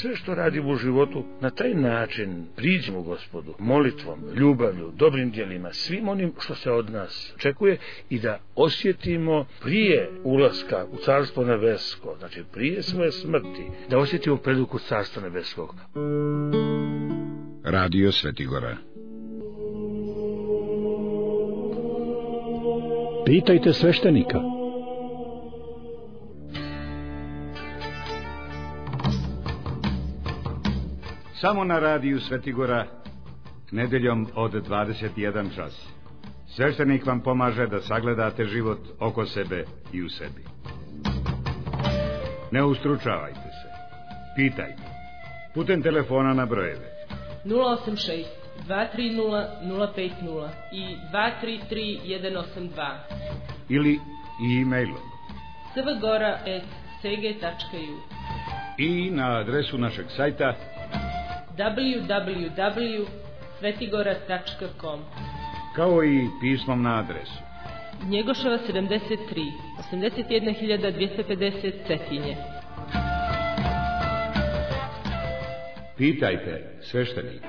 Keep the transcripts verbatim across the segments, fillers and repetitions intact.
sve što radimo u životu, na taj način priđemo Gospodu molitvom, ljubavlju, dobrim djelima, svim onim što se od nas očekuje i da osjetimo prije ulaska u Carstvo nebesko, znači prije svoje smrti, da osjetimo preduku Carstva nebeskog. Radio Svetigora. Pitajte sveštenika. Samo na radiju Svetigora, nedeljom od dvadeset jedan čas. Sveštenik vam pomaže da sagledate život oko sebe i u sebi. Ne ustručavajte se. Pitajte. Putem telefona na brojeve nula osam šest dva tri nula nula pet nula i dva tri tri jedan osam dva ili e-mailom svgora at s g tačka u i na adresu našeg sajta w w w tačka svetigora tačka com, kao i pismom na adresu Njegoševa sedamdeset tri, osamdeset jedna hiljada dvjesto pedeset Cetinje. Pitajte sveštenika.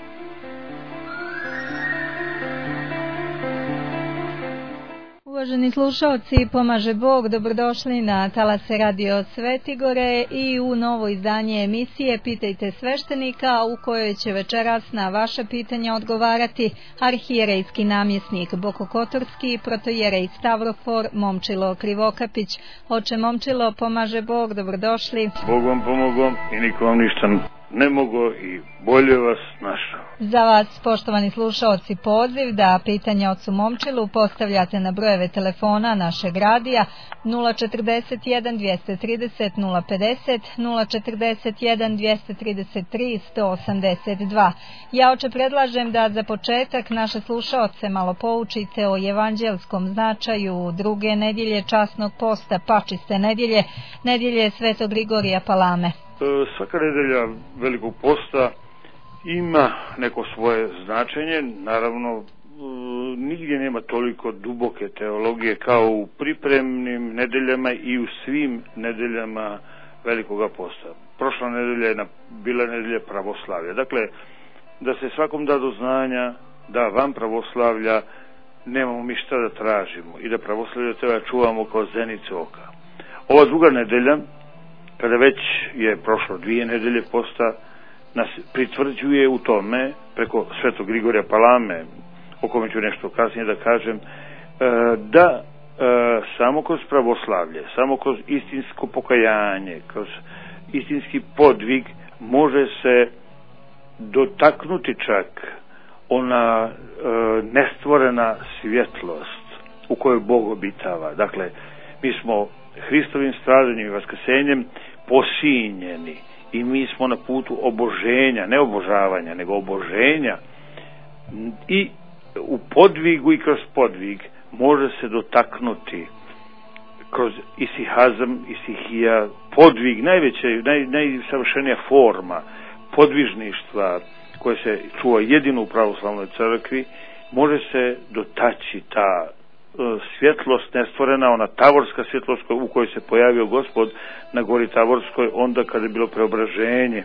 Uvaženi slušalci, pomaže Bog, dobrodošli na talase Radio Svetigore i u novo izdanje emisije Pitajte sveštenika, u kojoj će večeras na vaše pitanja odgovarati arhijerejski namjesnik Bokokotorski, protojerej Stavrofor Momčilo Krivokapić. Oče Momčilo, pomaže Bog, dobrodošli. Bog vam pomogao i nikom vam ništa ne mogo i bolje vas našao. Za vas, poštovani slušaoci, poziv da pitanja ocu Momčilu postavljate na brojeve telefona našeg radija nula četrdeset jedan dvjesto trideset nula pedeset, nula četrdeset jedan dvjesto trideset tri sto osamdeset dva. Ja oče predlažem da za početak naše slušaoce malo poučite o evanđelskom značaju druge nedjelje časnog posta, pačiste nedjelje, nedjelje Svetog Grigorija Palame. Svaka nedelja Velikog posta ima neko svoje značenje, naravno nigdje nema toliko duboke teologije kao u pripremnim nedeljama i u svim nedeljama Velikoga posta. Prošla nedelja je bila nedelja pravoslavlja, dakle da se svakom da do znanja da van pravoslavlja nemamo mi šta da tražimo i da pravoslavlja treba čuvamo kao zenicu oka. Ova druga nedelja, kada već je prošlo dvije nedelje posta, nas pritvrđuje u tome, preko Svetog Grigorija Palame, o kome ću nešto kasnije da kažem, da samo kroz pravoslavlje, samo kroz istinsko pokajanje, kroz istinski podvig može se dotaknuti čak ona nestvorena svjetlost u kojoj Bog obitava. Dakle, mi smo Hristovim stradanjem i vaskrsenjem posinjeni i mi smo na putu oboženja, ne obožavanja, nego oboženja, i u podvigu i kroz podvig može se dotaknuti kroz isihazam, isihija, podvig, najveća, naj, najsavršenija forma podvižništva koje se čuva jedino u pravoslavnoj crkvi, može se dotaći ta svjetlost nestvorena, ona tavorska svjetlost u kojoj se pojavio Gospod na gori Tavorskoj onda kada je bilo preobraženje.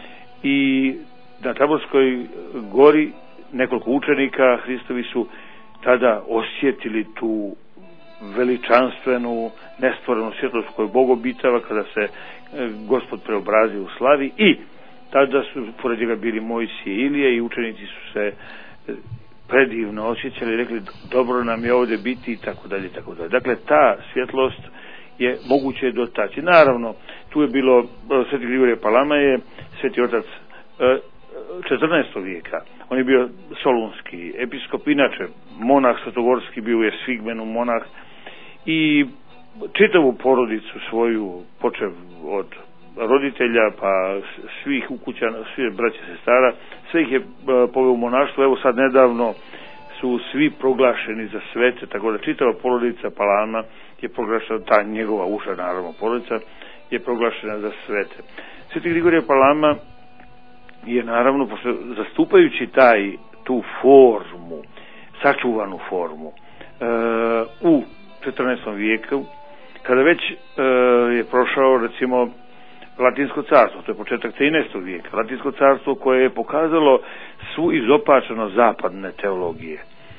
I na Tavorskoj gori nekoliko učenika Hristovi su tada osjetili tu veličanstvenu nestvorenu svjetlost koju Bog obitava kada se Gospod preobrazio u slavi, i tada su pored njega bili Mojsije i Ilija i učenici su se predivno osjećali i rekli dobro nam je ovdje biti i tako dalje, tako dalje. Dakle, ta svjetlost je moguće dotaći. Naravno, tu je bilo, Sveti Grigorije Palama je sveti otac četrnaestog vijeka. On je bio solunski episkop, inače monah svetogorski, bio je Svigmenu monah, i čitavu porodicu svoju, počev od roditelja pa svih ukućana, svih braća i sestara, sve ih je poveo u monaštvo. Evo sad nedavno su svi proglašeni za svete, tako da čitava porodica Palama je proglašena, ta njegova uža naravno porodica je proglašena za svete. Sveti Grigorije Palama je naravno, pošto zastupajući taj, tu formu, sačuvanu formu e, u četrnaestom vijeku, kada već e, je prošao recimo Latinsko carstvo, to je početak trinaestog vijeka, Latinsko carstvo koje je pokazalo svu izopačenost zapadne teologije. E,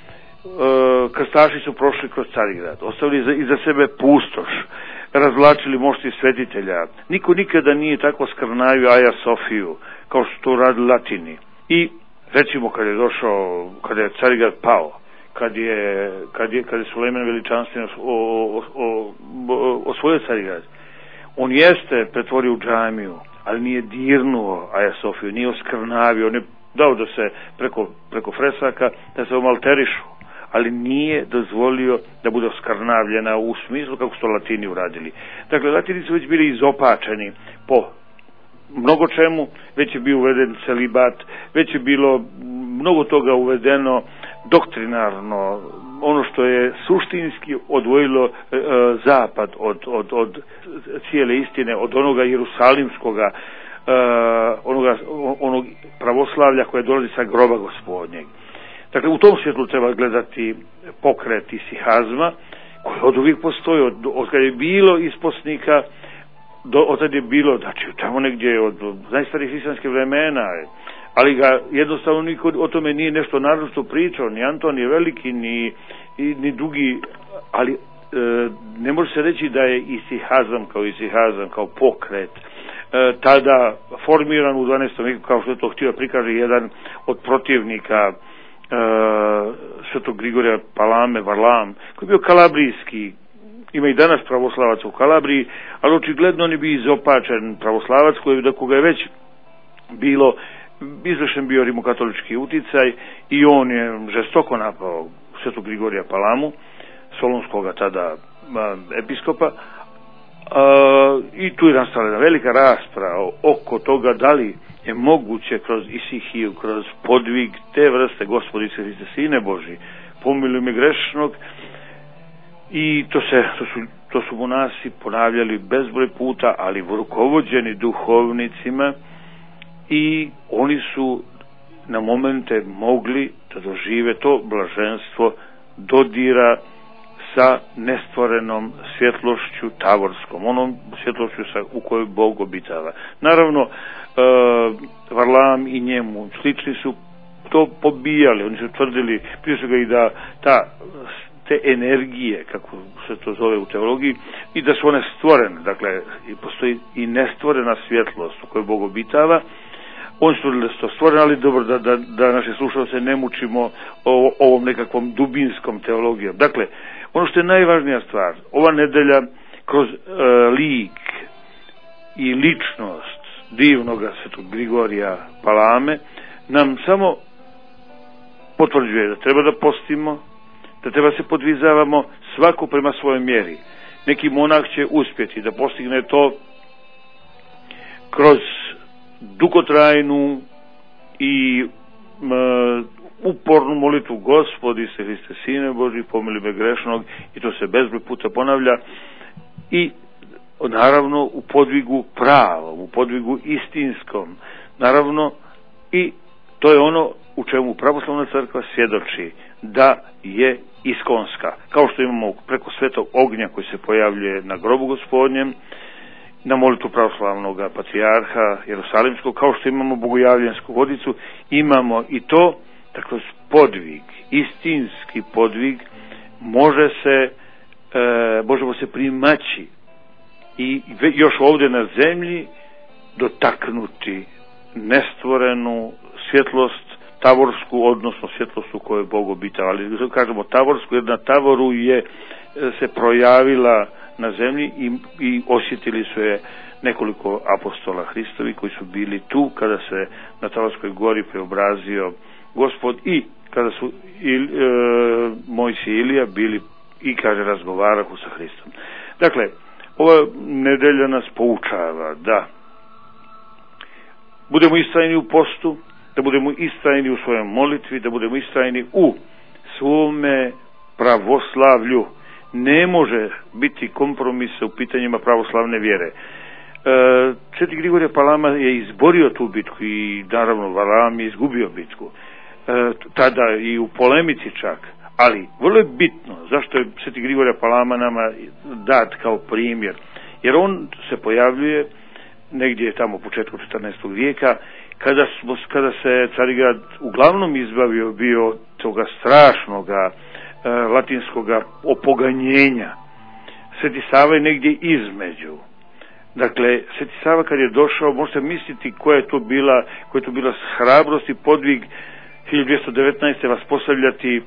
krstaši su prošli kroz Carigrad, ostavili iza, iza sebe pustoš, razvlačili mošti svetitelja. Niko nikada nije tako skrnavio Aja Sofiju kao što to radili Latini. I recimo kad je došao, kad je Carigrad pao, kad je, kad je, kad je Sulejman Veličanstveno osvojio Carigrad, on jeste pretvorio u džamiju, ali nije dirnuo Aja Sofiju, nije oskrnavio, on je dao da se preko, preko fresaka, da se omalterišu, ali nije dozvolio da bude oskrnavljena u smislu kako su to Latini uradili. Dakle, Latini su već bili izopačeni po mnogo čemu, već je bio uveden celibat, već je bilo mnogo toga uvedeno doktrinarno, ono što je suštinski odvojilo e, zapad od, od, od cijele istine, od onoga jerusalimskoga, e, onoga, onog pravoslavlja koje dolazi sa groba Gospodnjeg. Dakle, u tom svjetlu treba gledati pokret isihazma, koji od uvijek postoji, od, od kada je bilo isposnika, do, od tada je bilo, znači tamo negdje od, od najstarijih islamskih vremena, ali ga jednostavno niko o tome nije nešto naročito pričao, ni Antonije Veliki, ni, ni drugi, ali e, ne može se reći da je isihazam kao isihazam, kao pokret, e, tada formiran u dvanaestom vijeku, kao što je to htio prikaže jedan od protivnika e, svetog Grigorija Palame, Varlam, koji je bio kalabrijski. Ima i danas pravoslavac u Kalabriji, ali očigledno on je bio izopačen pravoslavac koji, da koga je već bilo izvršen bio rimokatolički uticaj i on je žestoko napao svetog Grigorija Palamu, solunskoga tada a, episkopa, a, i tu je nastala jedna velika rasprava oko toga da li je moguće kroz isihiju, kroz podvig te vrste Gospodice Hriste, Sine Boži, pomiluj me grešnog. I to se, to su, to su monasi ponavljali bezbroj puta, ali rukovođeni duhovnicima, i oni su na momente mogli da dožive to blaženstvo dodira sa nestvorenom svjetlošću tavorskom, onom svjetlošću sa, u kojoj Bog obitava. Naravno, e, Varlam i njemu slični su to pobijali, oni su tvrdili prije svega i da ta te energije, kako se to zove u teologiji, i da su one stvorene, dakle, i postoji i nestvorena svjetlost u kojoj Bog obitava. Oni su da su to stvorene, ali dobro da, da, da naše slušalce ne mučimo o, ovom nekakvom dubinskom teologijom. Dakle, ono što je najvažnija stvar, ova nedelja kroz e, lik i ličnost divnog svetog Grigorija Palame nam samo potvrđuje da treba da postimo, da treba se podvizavamo svako prema svojoj mjeri. Neki monah će uspjeti da postigne to kroz dugotrajnu i m, upornu molitvu Gospodi se Hriste, Sine Boži, pomili me grešnog, i to se bezbroj puta ponavlja, i naravno u podvigu pravom, u podvigu istinskom, naravno, i to je ono u čemu pravoslavna crkva svjedoči da je iskonska, kao što imamo preko svetog ognja koji se pojavljuje na grobu Gospodnjem, na molitvu pravoslavnog patrijarha Jerusalimskog, kao što imamo bogojavljensku vodicu, imamo i to da kroz podvig, istinski podvig, može se e, možemo se primaći i još ovdje na zemlji dotaknuti nestvorenu svjetlost tavorsku, odnosno svjetlost u kojoj Bog obitava. Ali kažemo tavorsku, jer na tavoru je se projavila na zemlji i, i osjetili su je nekoliko apostola Hristovi koji su bili tu kada se na Tavorskoj gori preobrazio Gospod, i kada su il, e, Mojsije i Ilija bili i, kaže, razgovarahu sa Hristom. Dakle, ova nedelja nas poučava da budemo istrajni u postu, da budemo istrajni u svojoj molitvi, da budemo istrajni u svome pravoslavlju. Ne može biti kompromisa u pitanjima pravoslavne vjere. E, Sveti Grigorije Palama je izborio tu bitku i naravno Varlam je izgubio bitku. E, tada i u polemici čak, ali vrlo je bitno zašto je Sveti Grigorije Palama nama dat kao primjer, jer on se pojavljuje negdje tamo početku četrnaestog vijeka, kada, smo, kada se Carigrad uglavnom izbavio bio toga strašnoga e, latinskoga opoganjenja. Sveti Sava je negdje između. Dakle, Sveti Sava kad je došao, možete misliti koja je to bila, koja je to bila hrabrost i podvig hiljadu dvjesto devetnaeste vaspostavljati e,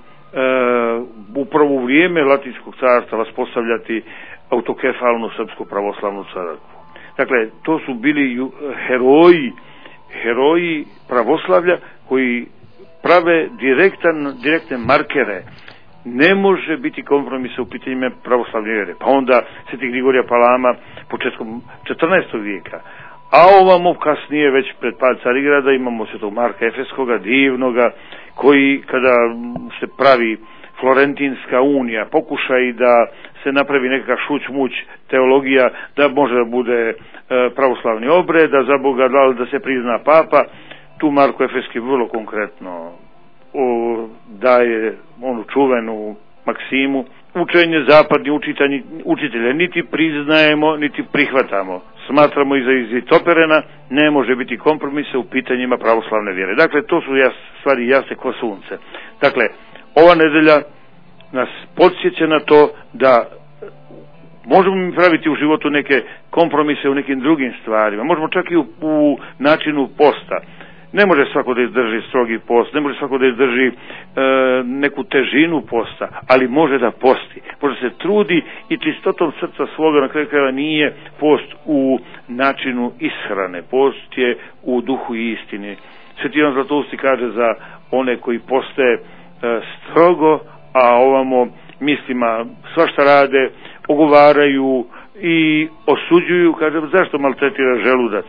upravo u vrijeme Latinskog carstva vaspostavljati autokefalnu srpsku pravoslavnu crkvu. Dakle, to su bili heroji, heroji pravoslavlja koji prave direktan, direktne markere. Ne može biti kompromisa u pitanjima pravoslavne vjere. Pa onda Sveti Grigorija Palama početkom četrnaestog vijeka. A ovamo kasnije, već pred pad Carigrada, imamo Svetog Marka Efeskoga, divnoga, koji kada se pravi Florentinska unija, pokušaj da se napravi nekakav šuć-muć teologija, da može da bude e, pravoslavni obred, da za Boga da, da se prizna papa, tu Marko Efeski vrlo konkretno o, daje onu čuvenu maksimu: učenje zapadni učitelji, učitelja niti priznajemo, niti prihvatamo. Smatramo i za izvitoperena, ne može biti kompromisa u pitanjima pravoslavne vjere. Dakle, to su jas, stvari jasne ko sunce. Dakle, ova nedelja nas podsjeća na to da možemo mi praviti u životu neke kompromise u nekim drugim stvarima. Možemo čak i u, u načinu posta. Ne može svako da izdrži strogi post, ne može svako da izdrži e, neku težinu posta, ali može da posti. Može se trudi i čistotom srca svoga, na kraju krajeva nije post u načinu ishrane. Post je u duhu i istini. Sveti Ivan Zlatousti kaže za one koji poste e, strogo, a ovamo mislima svašta rade, ogovaraju i osuđuju, kaže, zašto maltretira želudac?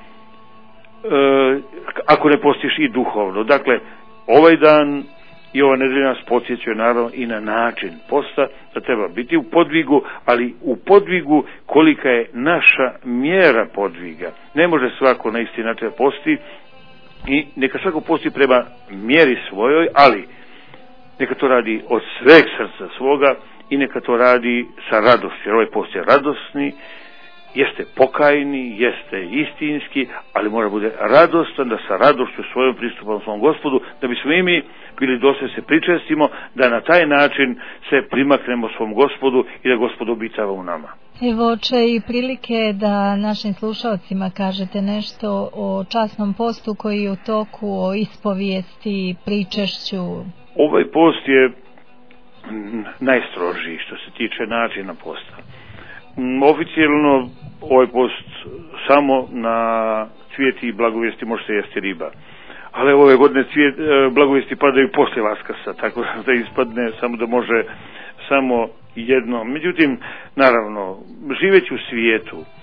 E, ako ne postiš i duhovno. Dakle, ovaj dan i ova nedelja nas podsjećaju naravno i na način posta, da treba biti u podvigu, ali u podvigu kolika je naša mjera podviga. Ne može svako na isti način posti i neka svako posti prema mjeri svojoj, ali neka to radi od sveg srca svoga i neka to radi sa radošću, jer ovaj post je radosni, jeste pokajni, jeste istinski, ali mora bude radostan, da sa radošću svojom pristupamo svom Gospodu, da bismo i mi bili dosta se pričestimo, da na taj način se primaknemo svom Gospodu i da Gospod obitava u nama. Evo, oče, i prilike da našim slušalcima kažete nešto o časnom postu koji je u toku, o ispovijesti, pričešću. Ovaj post je najstrožiji što se tiče načina posta. Oficijelno ovaj post samo na cvijeti i blagovijesti može se jesti riba. Ali ove godine cvijet, blagovijesti padaju poslije Vaskrsa, tako da ispadne samo da može samo jedno. Međutim, naravno, živeći u svijetu e,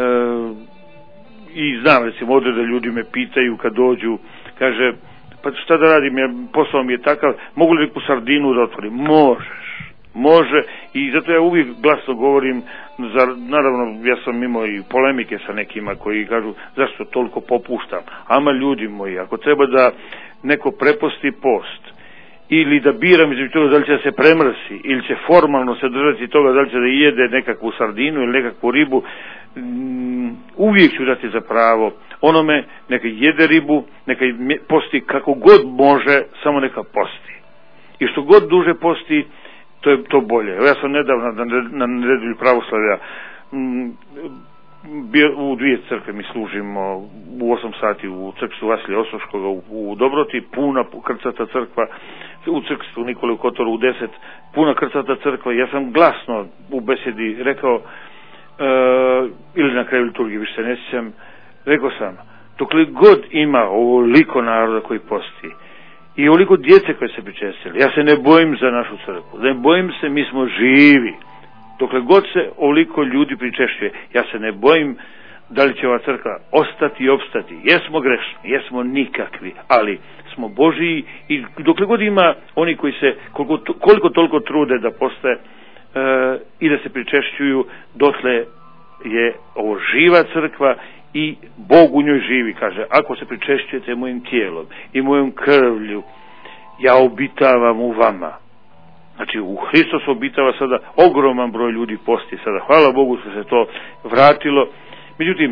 i znam, recimo, ovdje da ljudi me pitaju kad dođu, kaže, pa šta da radim, ja, posao mi je takav, mogu li neku sardinu da otvorim? Možeš, može, i zato ja uvijek glasno govorim, za, naravno ja sam imao i polemike sa nekima koji kažu zašto toliko popuštam. Ama ljudi moji, ako treba da neko preposti post ili da biram između toga da li će da se premrsi ili će formalno se držati toga da li će da jede nekakvu sardinu ili nekakvu ribu, um, uvijek ću dati za pravo onome neka jede ribu, neka posti kako god može, samo neka posti. I što god duže posti, to je to bolje. Ja sam nedavno na nedelju pravoslavlja m, bio u dvije crkve, mi služimo u osam sati u crkvu Vasilija Ostroškoga u, u Dobroti, puna krcata crkva, u crkvu Nikole u Kotoru u deset, puna krcata crkva. Ja sam glasno u besedi rekao, e, ili na kraju liturgije, više se ne sjećam, rekao sam, dokle god ima ovoliko naroda koji posti i ovoliko djece koje se pričestili, ja se ne bojim za našu crkvu, ne bojim se, mi smo živi. Dokle god se ovoliko ljudi pričešćuje, ja se ne bojim da li će ova crkva ostati i opstati. Jesmo grešni, jesmo nikakvi, ali smo Božiji i dokle god ima oni koji se koliko, koliko toliko trude da postaje e, i da se pričešćuju, dotle je ovo živa crkva i Bog u njoj živi. Kaže, ako se pričešćujete mojim tijelom i mojom krvlju, ja obitavam u vama. Znači, u Hristos obitava sada, ogroman broj ljudi posti sada. Hvala Bogu što se to vratilo. Međutim,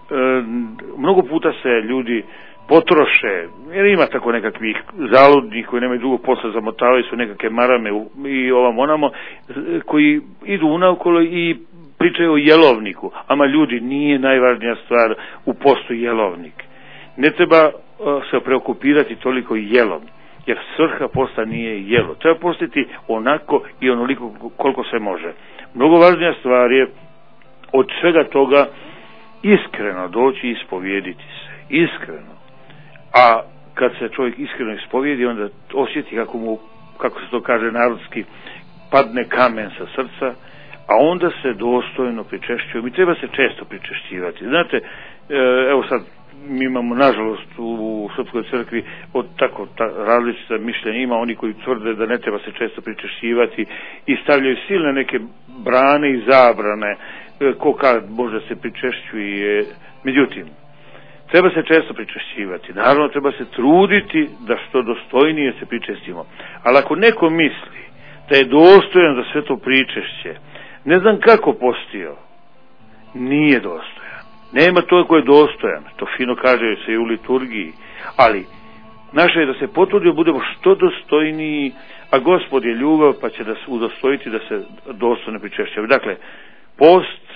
mnogo puta se ljudi potroše, jer ima tako nekakvih zaludnih koji nemaju drugog posla, zamotavaju su nekakve marame i ovam onamo, koji idu unaokolo i pričaju o jelovniku, ama ljudi, nije najvažnija stvar u postu jelovnik. Ne treba uh, se preokupirati toliko jelom, jer svrha posta nije jelo. Treba postiti onako i onoliko koliko se može. Mnogo važnija stvar je od svega toga iskreno doći i ispovijediti se. Iskreno. A kad se čovjek iskreno ispovijedi, onda osjeti kako mu, kako se to kaže narodski, padne kamen sa srca, a onda se dostojno pričešćuje. Mi treba se često pričešćivati. Znate, evo sad mi imamo nažalost u Srpskoj crkvi od tako ta, različita mišljenja. Ima oni koji tvrde da ne treba se često pričešćivati i stavljaju silne neke brane i zabrane ko kad može se pričešćuje. Međutim, treba se često pričešćivati. Naravno, treba se truditi da što dostojnije se pričestimo. Ali ako neko misli da je dostojan za sve to pričešće, ne znam kako postio, nije dostojan. Nema to ko je dostojan. To fino kaže se i u liturgiji. Ali naše je da se potrudio budemo što dostojniji, a Gospod je ljubav pa će da se udostojiti da se dostojno pričešćava. Dakle, post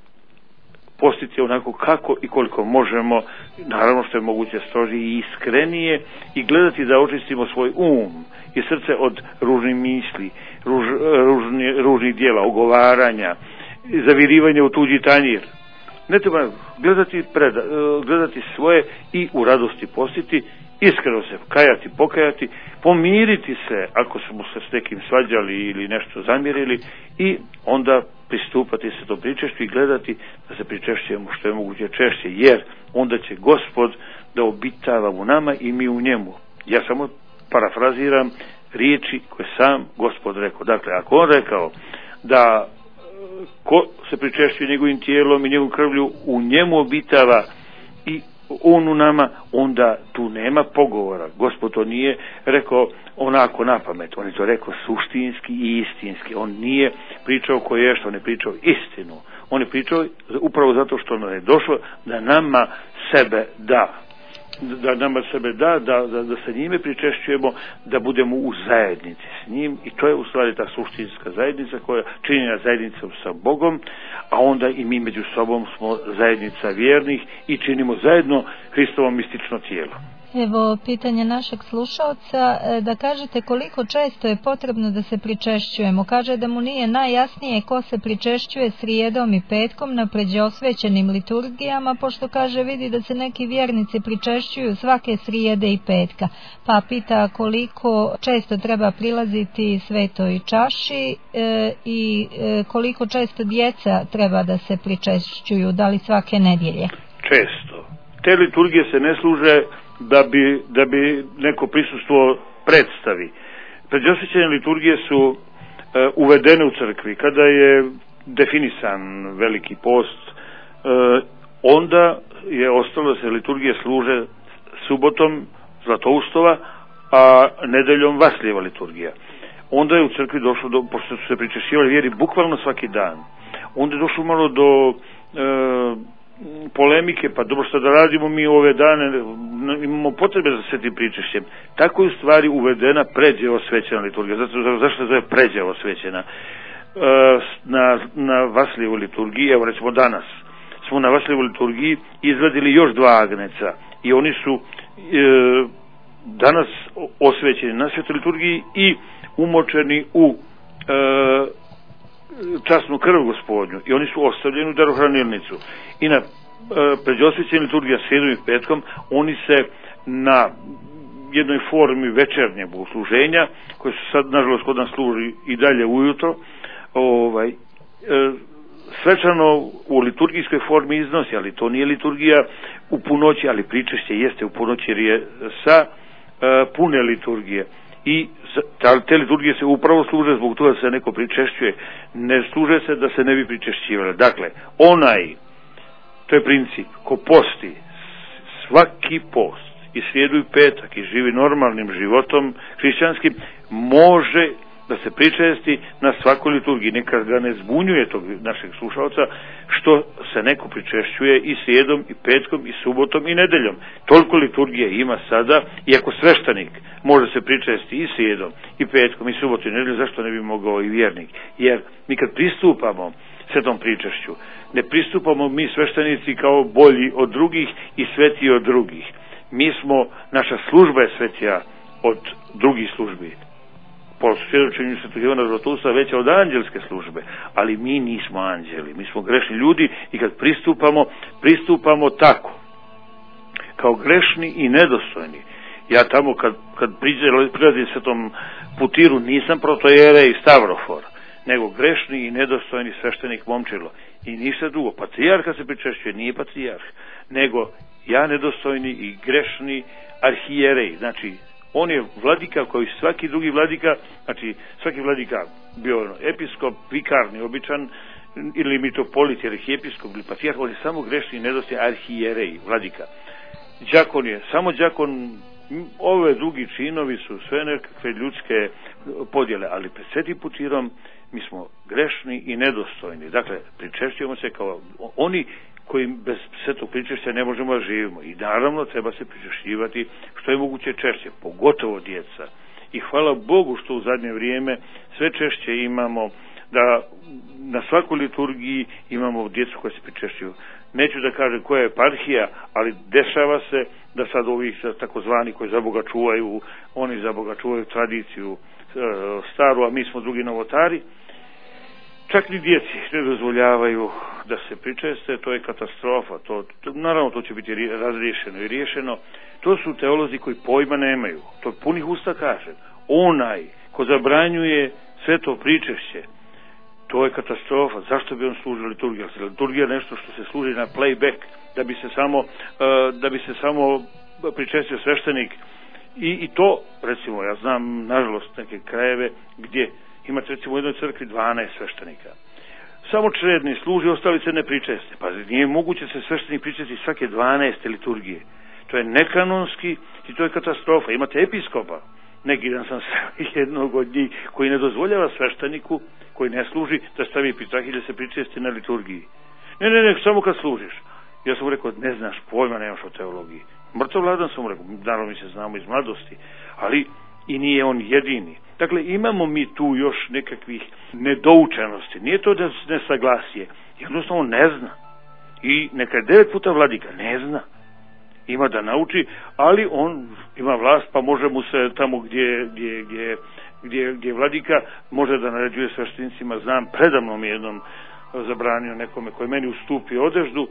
postiti onako kako i koliko možemo, naravno što je moguće strožije i iskrenije, i gledati da očistimo svoj um i srce od ružnih misli, ruž, ružni, ružnih djela, ogovaranja, zavirivanja u tuđi tanjir. Ne treba gledati, pred, gledati svoje i u radosti postiti, iskreno se kajati, pokajati, pomiriti se ako smo se s nekim svađali ili nešto zamjerili i onda pristupati se do pričešću i gledati da se pričešćujemo što je moguće češće, jer onda će Gospod da obitava u nama i mi u njemu. Ja samo parafraziram riječi koje sam Gospod rekao. Dakle, ako on rekao da ko se pričešćuje njegovim tijelom i njegovom krvlju, u njemu obitava i on u nama, onda tu nema pogovora. Gospod to nije rekao onako na pamet, on je to rekao suštinski i istinski. On nije pričao koješta, on je pričao istinu. On je pričao upravo zato što nam je došlo da nama sebe da. Da nama sebe da, da, da, da se njime pričešćujemo, da budemo u zajednici s njim, i to je u stvari ta suštinska zajednica koja čini zajednica sa Bogom, a onda i mi među sobom smo zajednica vjernih i činimo zajedno Hristovo mistično tijelo. Evo pitanje našeg slušalca, da kažete koliko često je potrebno da se pričešćujemo. Kaže da mu nije najjasnije ko se pričešćuje srijedom i petkom na pređeosvećenim liturgijama, pošto kaže vidi da se neki vjernici pričešćuju svake srijede i petka. Pa pita koliko često treba prilaziti svetoj čaši e, i e, koliko često djeca treba da se pričešćuju, da li svake nedjelje? Često. Te liturgije se ne služe da bi, da bi neko prisustvovao predstavi. Pređosvećene liturgije su e, uvedene u crkvi. Kada je definisan veliki post, e, onda je ostalo da se liturgije služe subotom Zlatoustova, a nedeljom Vaslijeva liturgija. Onda je u crkvi došlo, do, pošto su se pričešćivali vjeri bukvalno svaki dan, onda je došlo malo do e, polemike, pa dobro što da radimo mi ove dane, imamo potrebe za svetim pričešćem. Tako je u stvari uvedena pređeosvećena liturgija. Zato, zašto se zove pređeosvećena? E, na, na Vaslijevoj liturgiji, evo recimo danas, smo na Vaslijevoj liturgiji izvadili još dva agneca i oni su e, danas osvećeni na svetoj liturgiji i umočeni u e, časnu krv Gospodnju, i oni su ostavljeni u darohranilnicu. I na e, pređosvećenju liturgija srijedom i petkom oni se na jednoj formi večernjeg bogosluženja, koje su sad nažalost kod nas služi i dalje ujutro, ovaj, e, svečano u liturgijskoj formi iznosi, ali to nije liturgija u punoći, ali pričešće jeste u punoći jer je sa e, pune liturgije. I te liturgije se upravo služe zbog toga da se neko pričešćuje, ne služe se da se ne bi pričešćivali. Dakle, onaj, to je princip, ko posti svaki post i srijedu i petak i živi normalnim životom hrišćanskim, može da se pričesti na svakoj liturgiji. Neka ga ne zbunjuje tog našeg slušalca što se neko pričešćuje i srijedom i petkom i subotom i nedeljom. Toliko liturgije ima sada, i ako sveštenik može se pričesti i srijedom i petkom i subotom i nedeljom, zašto ne bi mogao i vjernik? Jer mi kad pristupamo svetom pričešću, ne pristupamo mi sveštenici kao bolji od drugih i svetiji od drugih. Mi smo, naša služba je svetija od drugih službi. Po svjedočenju svetog Ivana Zlatousta veća od anđelske službe, ali mi nismo anđeli, mi smo grešni ljudi i kad pristupamo, pristupamo tako, kao grešni i nedostojni. Ja tamo kad, kad prilazim svetom putiru nisam protojere i stavrofor, nego grešni i nedostojni sveštenik Momčilo. I ništa drugo. Patrijarh kad se pričešćuje nije patrijarh, nego ja nedostojni i grešni arhijerej. Znači, on je vladika koji svaki drugi vladika, znači svaki vladika bio episkop, vikarni, običan, ili mitropolit, ili arhijepiskop, ili patrijarh, on je samo grešni i nedostojni arhijerej, vladika. Đakon je, samo đakon, ove drugi činovi su sve nekakve ljudske podjele, ali pred svetim putirom mi smo grešni i nedostojni. Dakle, pričešćujemo se kao oni koji bez svetog pričešća ne možemo da živimo. I naravno treba se pričešćivati što je moguće češće, pogotovo djeca. I hvala Bogu što u zadnje vrijeme sve češće imamo da na svakoj liturgiji imamo djecu koje se pričešćuju. Neću da kažem koja je eparhija, ali dešava se da sad ovih takozvani koji za Boga čuvaju, oni za Boga čuvaju tradiciju e, staru, a mi smo drugi novotari, čak ni djeci ne dozvoljavaju da se pričeste. To je katastrofa. To, to, naravno to će biti razriješeno i riješeno. To su teolozi koji pojma nemaju. To punih usta kaže. Onaj ko zabranjuje sveto pričešće, to je katastrofa. Zašto bi on služio liturgiju? Liturgija je nešto što se služi na playback, da bi se samo, uh, da bi se samo pričestio sveštenik. I, I to, recimo, ja znam, nažalost, neke krajeve gdje imate, recimo, u jednoj crkvi dvanaest sveštenika. Samo čredni služi, ostali se ne pričeste. Pa nije moguće se sveštenik pričesti svake dvanaeste liturgije. To je nekanonski i to je katastrofa. Imate episkopa. Neki dan sam sreo jednog od njih koji ne dozvoljava svešteniku koji ne služi da stavi pitrah i da se pričesti na liturgiji. Ne, ne, ne, samo kad služiš. Ja sam mu rekao, ne znaš pojma, nemaš o teologiji. Mrtav ladan sam mu rekao, naravno mi se znamo iz mladosti, ali i nije on jedini. Dakle, imamo mi tu još nekakvih nedoučenosti. Nije to da se ne saglasije, jednostavno ne zna. I neka je devet puta vladika, ne zna. Ima da nauči, ali on ima vlast, pa može mu se tamo gdje, gdje, gdje, gdje, gdje vladika može da naređuje sveštenicima. Znam, predavno mi jednom zabranio nekome koji meni ustupio odeždu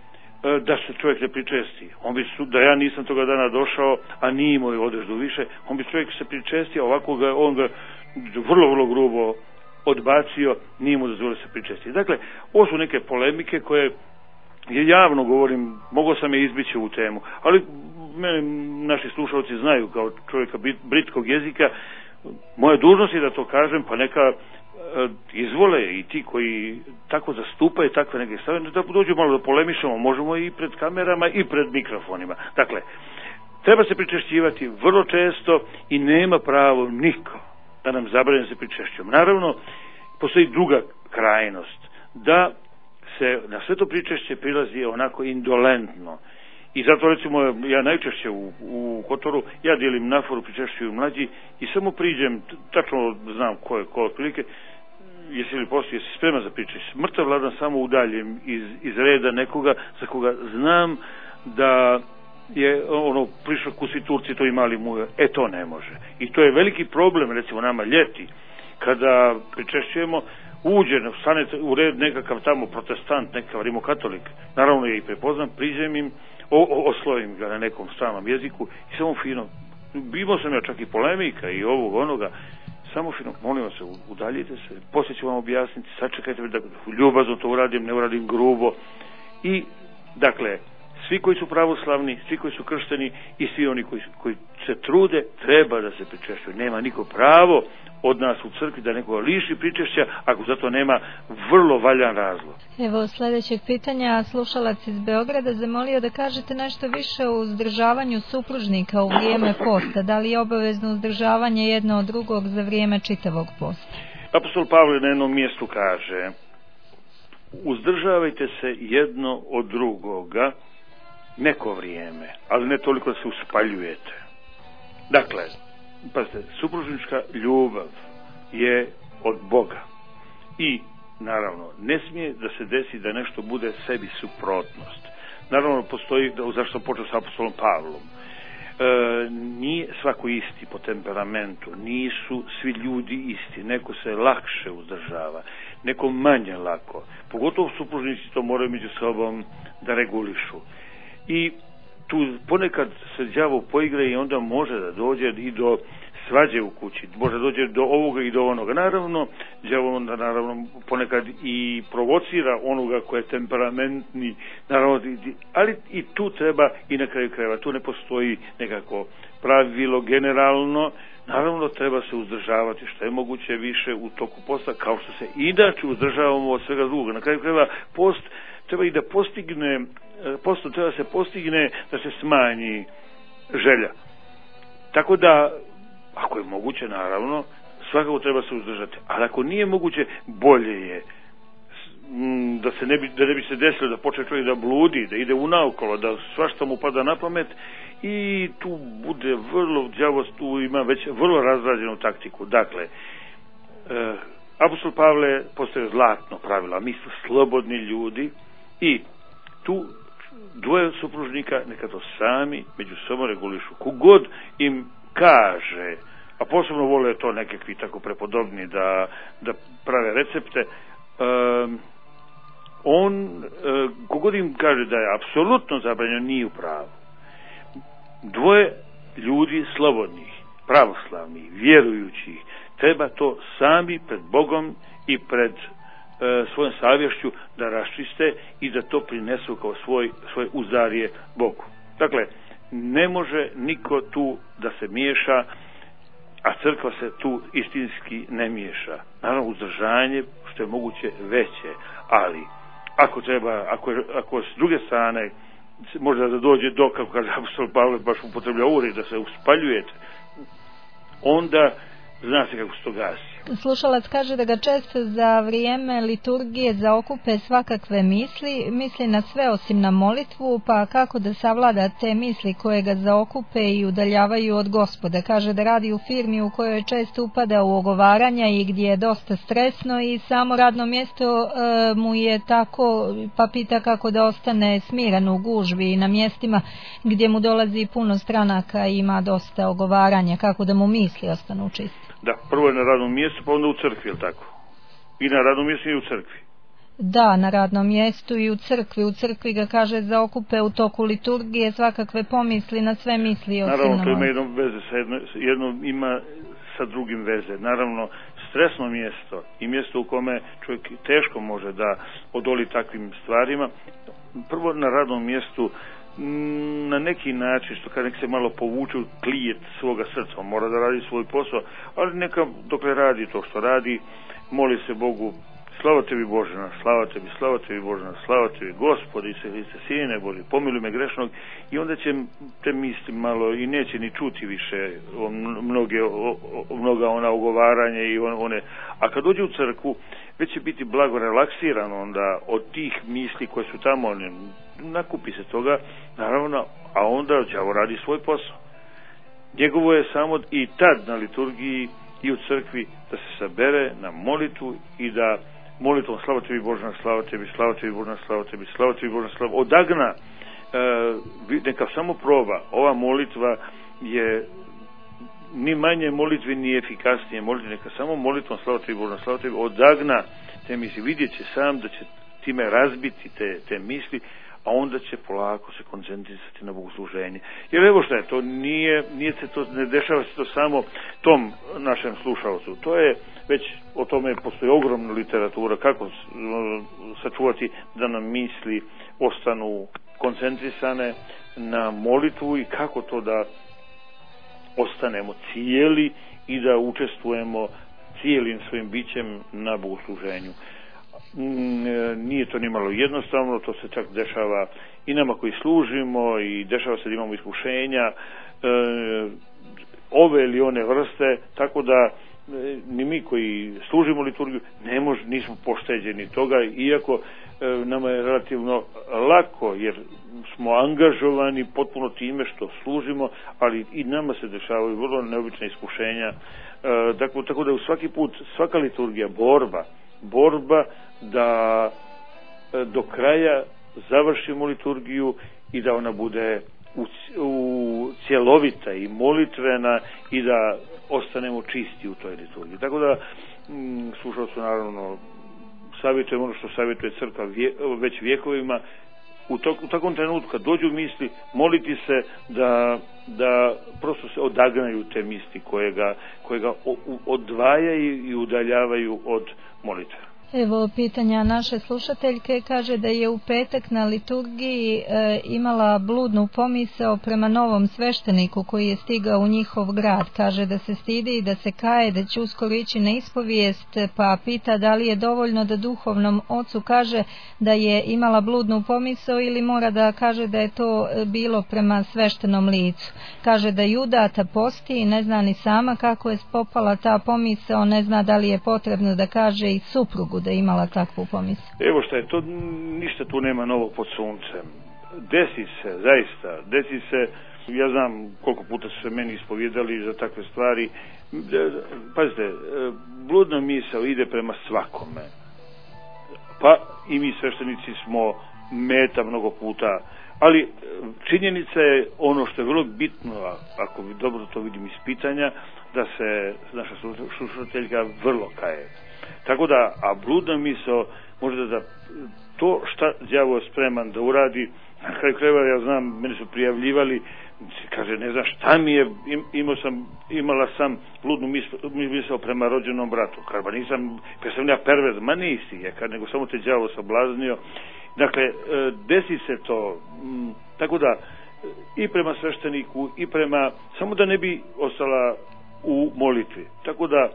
da se čovjek ne pričesti. On bi, da ja nisam toga dana došao, a nije imao odeždu više, on bi čovjek se pričestio, ovako ga, on ga vrlo, vrlo grubo odbacio, nije mu dozvolio se pričesti. Dakle, ovo su neke polemike koje je javno govorim, mogao sam je izbići u temu, ali mene naši slušalci znaju kao čovjeka britkog jezika, moja dužnost je da to kažem, pa neka izvole i ti koji tako zastupaju takve neke stvari, da dođu malo da polemišemo, možemo i pred kamerama i pred mikrofonima. Dakle, treba se pričešćivati vrlo često i nema pravo niko da nam zabrani se pričešćujemo. Naravno, postoji druga krajnost, da se na sve to pričešće prilazi onako indolentno. I zato, recimo, ja najčešće u, u Kotoru, ja dijelim naforu, pričešćuju mlađi i samo priđem, tačno znam ko je ko otprilike, jesi li postoji, jesi spreman za pričešće. Mrtav ladan samo udaljem iz, iz reda nekoga za koga znam da je ono prišao kusi Turci, to imali mu, e to ne može. I to je veliki problem, recimo nama ljeti, kada pričešćujemo, uđe, stane u red nekakav tamo protestant, nekakav rimokatolik, naravno je i prepoznam, priđem im, o, o, oslovim ga na nekom stranom jeziku i samo fino, imao sam ja čak i polemika i ovog onoga, samo fino, molim vas, udaljite se, poslije ću vam objasniti, sačekajte da ljubazno to uradim, ne uradim grubo. I dakle, svi koji su pravoslavni, svi koji su kršteni i svi oni koji, koji se trude, treba da se pričešćuju. Nema niko pravo od nas u crkvi, da nekoga liši pričešća, ako za to nema vrlo valjan razlog. Evo sljedećeg pitanja, slušalac iz Beograda zamolio da kažete nešto više o uzdržavanju supružnika u vrijeme posta. Da li je obavezno uzdržavanje jedno od drugog za vrijeme čitavog posta? Apostol Pavle na jednom mjestu kaže: uzdržavajte se jedno od drugoga neko vrijeme, ali ne toliko da se uspaljujete. Dakle, pazite, supružnička ljubav je od Boga i naravno ne smije da se desi da nešto bude sebi suprotnost. Naravno postoji, zašto počeo sa apostolom Pavlom, e, nije svako isti po temperamentu, nisu svi ljudi isti, neko se lakše uzdržava, neko manje lako, pogotovo supružnici to moraju među sobom da regulišu. I tu ponekad se đavo poigra i onda može da dođe i do svađe u kući, može dođe do ovoga i do onoga. Naravno, đavo onda naravno ponekad i provocira onoga koji je temperamentni, naravno, ali i tu treba i na kraju krajeva, tu ne postoji nekako pravilo generalno, naravno treba se uzdržavati što je moguće više u toku posta, kao što se inače uzdržavamo od svega druga. Na kraju krajeva post treba i da postigne, postom treba se postigne da se smanji želja. Tako da, ako je moguće, naravno, svakako treba se uzdržati. Ali ako nije moguće, bolje je da se ne bi, da ne bi se desilo da počne čovjek da bludi, da ide unaokolo, da svašta mu pada na pamet i tu bude vrlo, đavo tu ima već vrlo razrađenu taktiku. Dakle, eh, apostol Pavle postoje zlatno pravilo, a mi smo slobodni ljudi i tu dvoje supružnika neka to sami među sobom regulišu. Kogod im kaže, a posebno vole to nekakvi tako prepodobni da, da prave recepte, um, on, uh, kogod im kaže da je apsolutno zabranjeno, nije u pravu. Dvoje ljudi slobodnih, pravoslavnih, vjerujućih, treba to sami pred Bogom i pred uh, svojom savješću da raščiste i da to prinesu kao svoj, svoj uzdarje Bogu. Dakle, ne može niko tu da se miješa, a crkva se tu istinski ne miješa. Naravno, uzdržanje što je moguće veće, ali ako treba, ako, je, ako s druge strane možda da dođe do, kako kaže apostol Pavle, baš upotreblja uri, da se uspaljujete, onda zna se kako se to gasi. Slušalac kaže da ga često za vrijeme liturgije zaokupe svakakve misli, misli na sve osim na molitvu, pa kako da savlada te misli koje ga zaokupe i udaljavaju od Gospoda. Kaže da radi u firmi u kojoj često upada u ogovaranja i gdje je dosta stresno i samo radno mjesto e, mu je tako, pa pita kako da ostane smiran u gužvi i na mjestima gdje mu dolazi puno stranaka i ima dosta ogovaranja, kako da mu misli ostanu čiste. Da, prvo je na radnom mjestu, pa onda u crkvi, je li tako? I na radnom mjestu i u crkvi. Da, na radnom mjestu i u crkvi. U crkvi ga, kaže, zaokupe u toku liturgije svakakve pomisli na sve misli. Naravno, to ima jedno veze sa jedno, jedno ima sa drugim veze. Naravno, stresno mjesto i mjesto u kome čovjek teško može da odoli takvim stvarima. Prvo na radnom mjestu na neki način, što kad nek se malo povuče u klijet svoga srca, on mora da radi svoj posao, ali neka dokle radi to što radi, moli se Bogu: slava tebi Božena, slava tebi, slava tebi Božena, slava tebi Gospodi, se Hriste, Sine Boži, pomiluj me grešnog, i onda će te misli malo i neće ni čuti više o mnoge, o, o, mnoga ona ogovaranja i one, a kad dođe u crkvu već će biti blago relaksiran onda od tih misli koje su tamo, ne, nakupi se toga, naravno, a onda đavo radi svoj posao. Njegovo je samo i tad na liturgiji i u crkvi da se sabere na molitvu i da molitvom slava tebi Božna, slava tebi, slava tebi Božna, slava tebi, slava tebi Božna, slava, odagna, e, neka samo proba. Ova molitva je ni manje molitve, ni efikasnije molitve, neka samo molitvom slava tebi Božna, slava tebi, odagna te misli. Vidjet će sam da će time razbiti te, te misli, a onda će polako se koncentrisati na bogosluženje. Jer evo šta je, to nije, nije se to, ne dešava se to samo tom našem slušalcu. To je već, o tome postoji ogromna literatura, kako sačuvati da nam misli ostanu koncentrisane na molitvu i kako to da ostanemo cijeli i da učestvujemo cijelim svojim bićem na bogosluženju. Nije to nimalo jednostavno, to se čak dešava i nama koji služimo i dešava se da imamo iskušenja ove ili one vrste, tako da ni mi koji služimo liturgiju ne mož, nismo pošteđeni toga, iako nama je relativno lako jer smo angažovani potpuno time što služimo, ali i nama se dešavaju vrlo neobične iskušenja, tako, tako da u svaki put svaka liturgija borba borba da do kraja završimo liturgiju i da ona bude u, u cjelovita i molitvena i da ostanemo čisti u toj liturgiji. Tako da m, slušalcu naravno savjetujemo ono što savjetuje crkva vje, već vjekovima, u, to, u takvom trenutku kad dođu misli moliti se da, da prosto se odagnaju te misli koje ga, koje ga odvajaju i udaljavaju od molitve. Evo pitanja naše slušateljke, kaže da je u petak na liturgiji e, imala bludnu pomisao prema novom svešteniku koji je stigao u njihov grad. Kaže da se stidi i da se kaje, da će uskoro ići na ispovijest, pa pita da li je dovoljno da duhovnom ocu kaže da je imala bludnu pomisao ili mora da kaže da je to bilo prema sveštenom licu. Kaže da Judata posti i ne zna ni sama kako je spopala ta pomisao, ne zna da li je potrebno da kaže i suprugu da je imala takvu pomisao. Evo šta je to, ništa tu nema novog pod suncem. Desi se, zaista, desi se, ja znam koliko puta su se meni ispovjedali za takve stvari. Pazite, bludna misao ide prema svakome. Pa i mi sveštenici smo meta mnogo puta, ali činjenica je ono što je vrlo bitno, ako dobro to vidim iz pitanja, da se naša slušateljka vrlo kaje. Tako da, a bludna misao možda da to šta đavo je spreman da uradi, na kraju krajeva ja znam, mene su prijavljivali, kaže ne znam šta mi je, imao sam, imala sam bludnu misao prema rođenom bratu, kaže ba nisam, pa sam ja pervert, ma nisi je, kad nego samo te đavo sablaznio. Dakle, desi se to, tako da i prema svešteniku i prema, samo da ne bi ostala u molitvi, tako da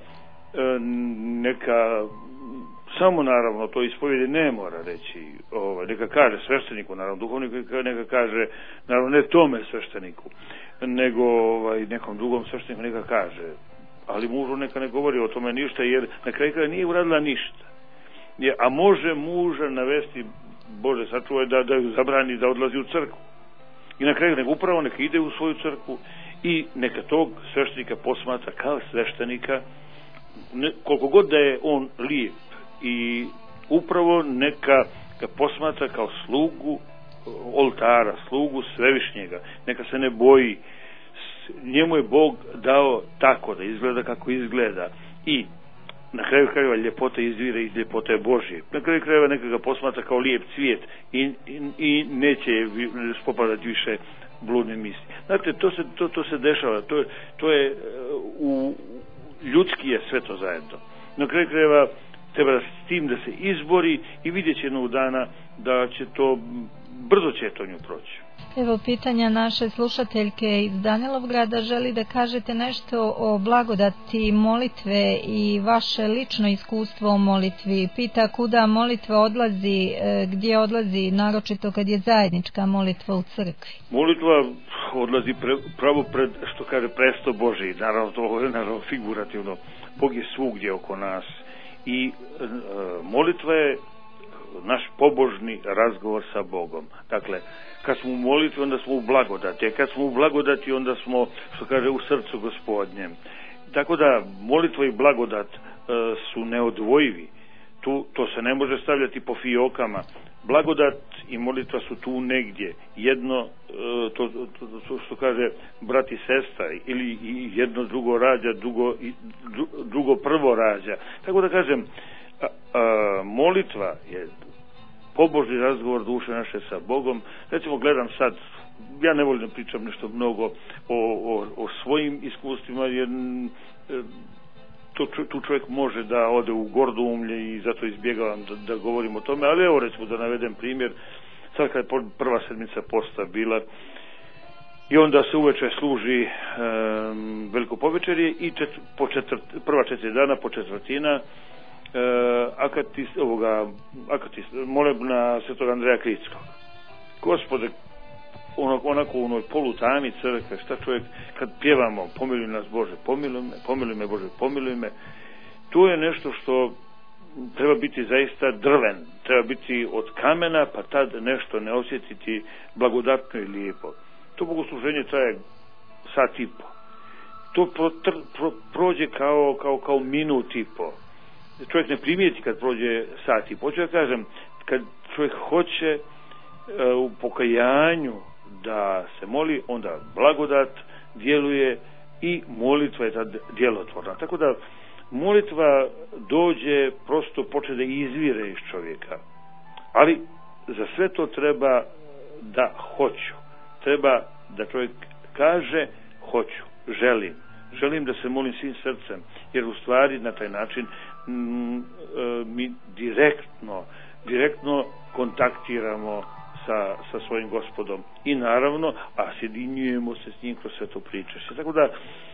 neka samo naravno to ispovjedi ne mora reći, ovaj, neka kaže svešteniku, naravno duhovniku, neka kaže naravno ne tome svešteniku, nego ovaj, nekom drugom svešteniku neka kaže, ali mužu neka ne govori o tome ništa, jer na kraju kraja nije uradila ništa. Je, a može muža navesti, Bože sačuvaj, da, da ju zabrani da odlazi u crkvu. I na kraju neka upravo neka ide u svoju crkvu i neka tog sveštenika posmatra kao sveštenika, ne, koliko god da je on lijep, i upravo neka ga posmatra kao slugu oltara, slugu Svevišnjega, neka se ne boji, njemu je Bog dao tako da izgleda kako izgleda i na kraju krajeva ljepota izvire iz ljepote Božje. Na kraju krajeva neka ga posmatra kao lijep cvijet i, i, i neće spopadati više bludne misli. Znate, to se, to, to se dešava, to je, to je u ljudski je sve to zajedno. Na kraju krajeva treba s tim da se izbori i vidjet će jednog dana da će to, brzo će to nju proći. Evo pitanja naše slušateljke iz Danilovgrada, želi da kažete nešto o blagodati molitve i vaše lično iskustvo o molitvi. Pita kuda molitva odlazi, gdje odlazi, naročito kad je zajednička molitva u crkvi. Molitva odlazi pre, pravo pred, što kaže, presto Božji, naravno to je naravno figurativno. Bog je svugdje oko nas i e, molitva je naš pobožni razgovor sa Bogom. Dakle, kad smo u molitvi, onda smo u blagodati, a kad smo u blagodati, onda smo, što kaže, u srcu Gospodnjem. Tako da molitva i blagodat e, su neodvojivi. Tu, to se ne može stavljati po fijokama. Blagodat i molitva su tu negdje. Jedno, e, to, to, to što kaže brat i sestra, ili i jedno drugo rađa, drugo, i, drugo prvo rađa. Tako da kažem, a, a, molitva je pobožni razgovor duše naše sa Bogom. Recimo, gledam sad, ja ne volim da pričam nešto mnogo o, o, o svojim iskustvima, jer to, tu čovjek može da ode u gordoumlje i zato izbjegavam da, da govorim o tome, ali evo recimo da navedem primjer. Sad kad je prva sedmica posta bila, i onda se uveče služi um, veliko povečerje i čet, po četvrt, prva četiri dana po četvrtina uh, akatist, ovoga, akatist, molebna Svetog Andreja Krickog. Gospode, onako, onako u onoj polutami crkve, šta čovjek, kad pjevamo pomiluj nas Bože, pomiluj me, pomiluj me Bože, pomiluj me, to je nešto što treba biti zaista drven, treba biti od kamena, pa tad nešto ne osjetiti blagodatno i lijepo. To bogosluženje traje sat i po. To pro, tr, pro, prođe kao, kao, kao minut i po. Čovjek ne primijeti kad prođe sat i po. Hoću da kažem, kad čovjek hoće uh, u pokajanju da se moli, onda blagodat djeluje i molitva je tad djelotvorna. Tako da molitva dođe, prosto počne da izvire iz čovjeka. Ali za sve to treba da hoću. Treba da čovjek kaže hoću, želim. Želim da se molim svim srcem, jer u stvari na taj način mm, e, mi direktno, direktno kontaktiramo sa, sa svojim Gospodom. I naravno, a sjedinjujemo se s njim kroz sve to pričešće. Tako da, e,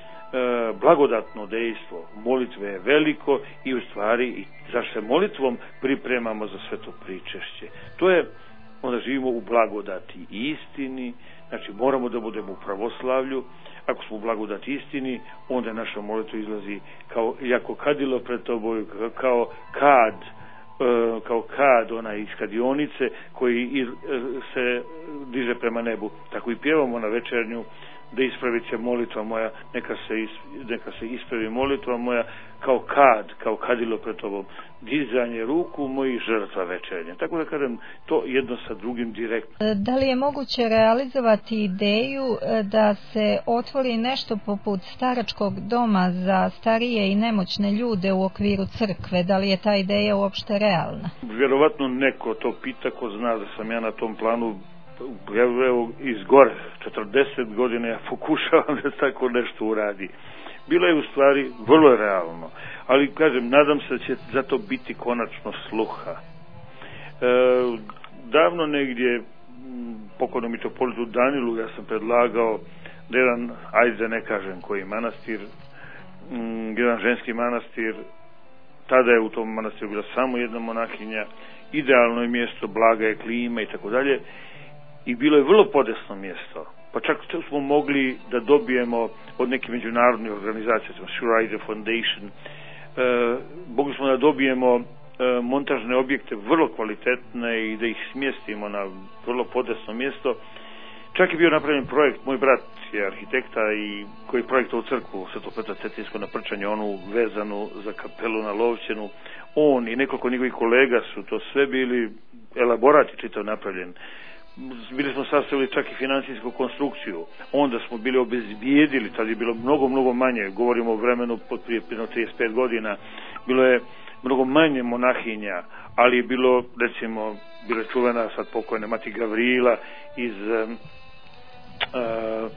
blagodatno dejstvo molitve je veliko i u stvari i zašto se molitvom pripremamo za sve to pričešće. To je, onda živimo u blagodati i istini, znači moramo da budemo u pravoslavlju. Ako smo u blagodati istini, onda naša molitva izlazi kao jako kadilo pred tobою, kao kad, kao kad ona iz kadionice koji se diže prema nebu. Tako i pjevamo na večernju, da ispravi se molitva moja, neka se, is, neka se ispravi molitva moja kao kad, kao kadilo pred tobom, dizanje ruku mojih žrtva večernja. Tako da kažem, to jedno sa drugim direktno. Da li je moguće realizovati ideju da se otvori nešto poput staračkog doma za starije i nemoćne ljude u okviru crkve? Da li je ta ideja uopšte realna? Vjerovatno neko to pita ko zna da sam ja na tom planu. Evo iz gore, četrdeset godina ja pokušavam da tako nešto uradi. Bilo je u stvari vrlo realno, ali kažem, nadam se da će za to biti konačno sluha. E, davno negdje pokojnom mitropolitu Danilu ja sam predlagao da jedan, ajde da ne kažem koji manastir, m, jedan ženski manastir, tada je u tom manastiru bila samo jedna monahinja, idealno je mjesto, blaga je klima i tako dalje. I bilo je vrlo podesno mjesto. Pa čak smo mogli da dobijemo od neke međunarodne organizacije, Sure Foundation, e, mogli smo da dobijemo e, montažne objekte vrlo kvalitetne i da ih smjestimo na vrlo podesno mjesto. Čak je bio napravljen projekt, moj brat je arhitekta i koji je projektao crkvu Svetog Petra Cetinjskog na Prčanju, onu vezanu za kapelu na Lovćenu. On i nekoliko njegovih kolega su to sve bili, elaborat je čitav napravljen. Bili smo sastavili čak i financijsku konstrukciju, onda smo bili obezbijedili, tad je bilo mnogo, mnogo manje, govorimo o vremenu pod prije trideset pet godina, bilo je mnogo manje monahinja, ali je bilo, recimo, bila čuvena sad pokojna Mati Gavrila iz uh, uh,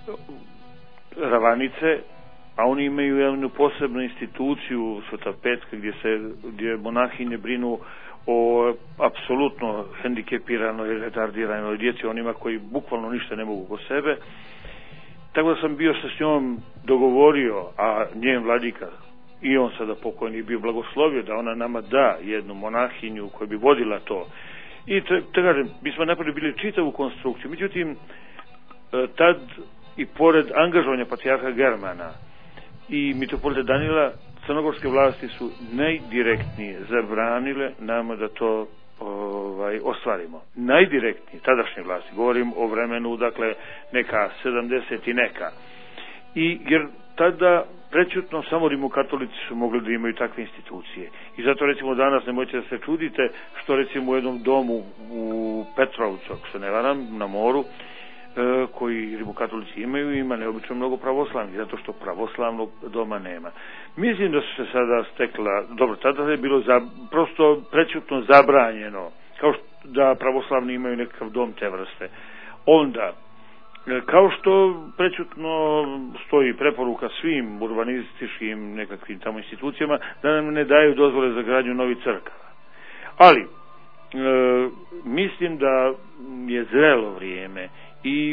Ravanice, a oni imaju jednu posebnu instituciju Sveta Petka gdje se, gdje monahinje brinu o apsolutno hendikepiranoj i retardiranoj djeci, onima koji bukvalno ništa ne mogu po sebe. Tako da sam bio se s njom dogovorio, a njen vladika i on sada pokojni bio blagoslovio da ona nama da jednu monahinju koja bi vodila to. I te, te kažem, mi smo napravili bili čitavu konstrukciju. Međutim, tad i pored angažovanja patrijarha Germana i mitropolita Danila, crnogorske vlasti su najdirektnije zabranile nama da to ovaj, ostvarimo. Najdirektnije, tadašnje vlasti, govorim o vremenu, dakle, neka sedamdeset i neka. I jer tada prećutno samo rimokatolici su mogli da imaju takve institucije. I zato recimo danas nemojte da se čudite što recimo u jednom domu u Petrovcu, ako se ne varam, na moru, koji rimokatolici imaju, ima neobično mnogo pravoslavnih, zato što pravoslavnog doma nema. Mislim da su se sada stekla, dobro, tada je bilo za, prosto prećutno zabranjeno, kao što da pravoslavni imaju nekakav dom te vrste. Onda, kao što prećutno stoji preporuka svim urbanističkim nekakvim tamo institucijama da nam ne daju dozvole za gradnju novih crkava. Ali, e, mislim da je zrelo vrijeme i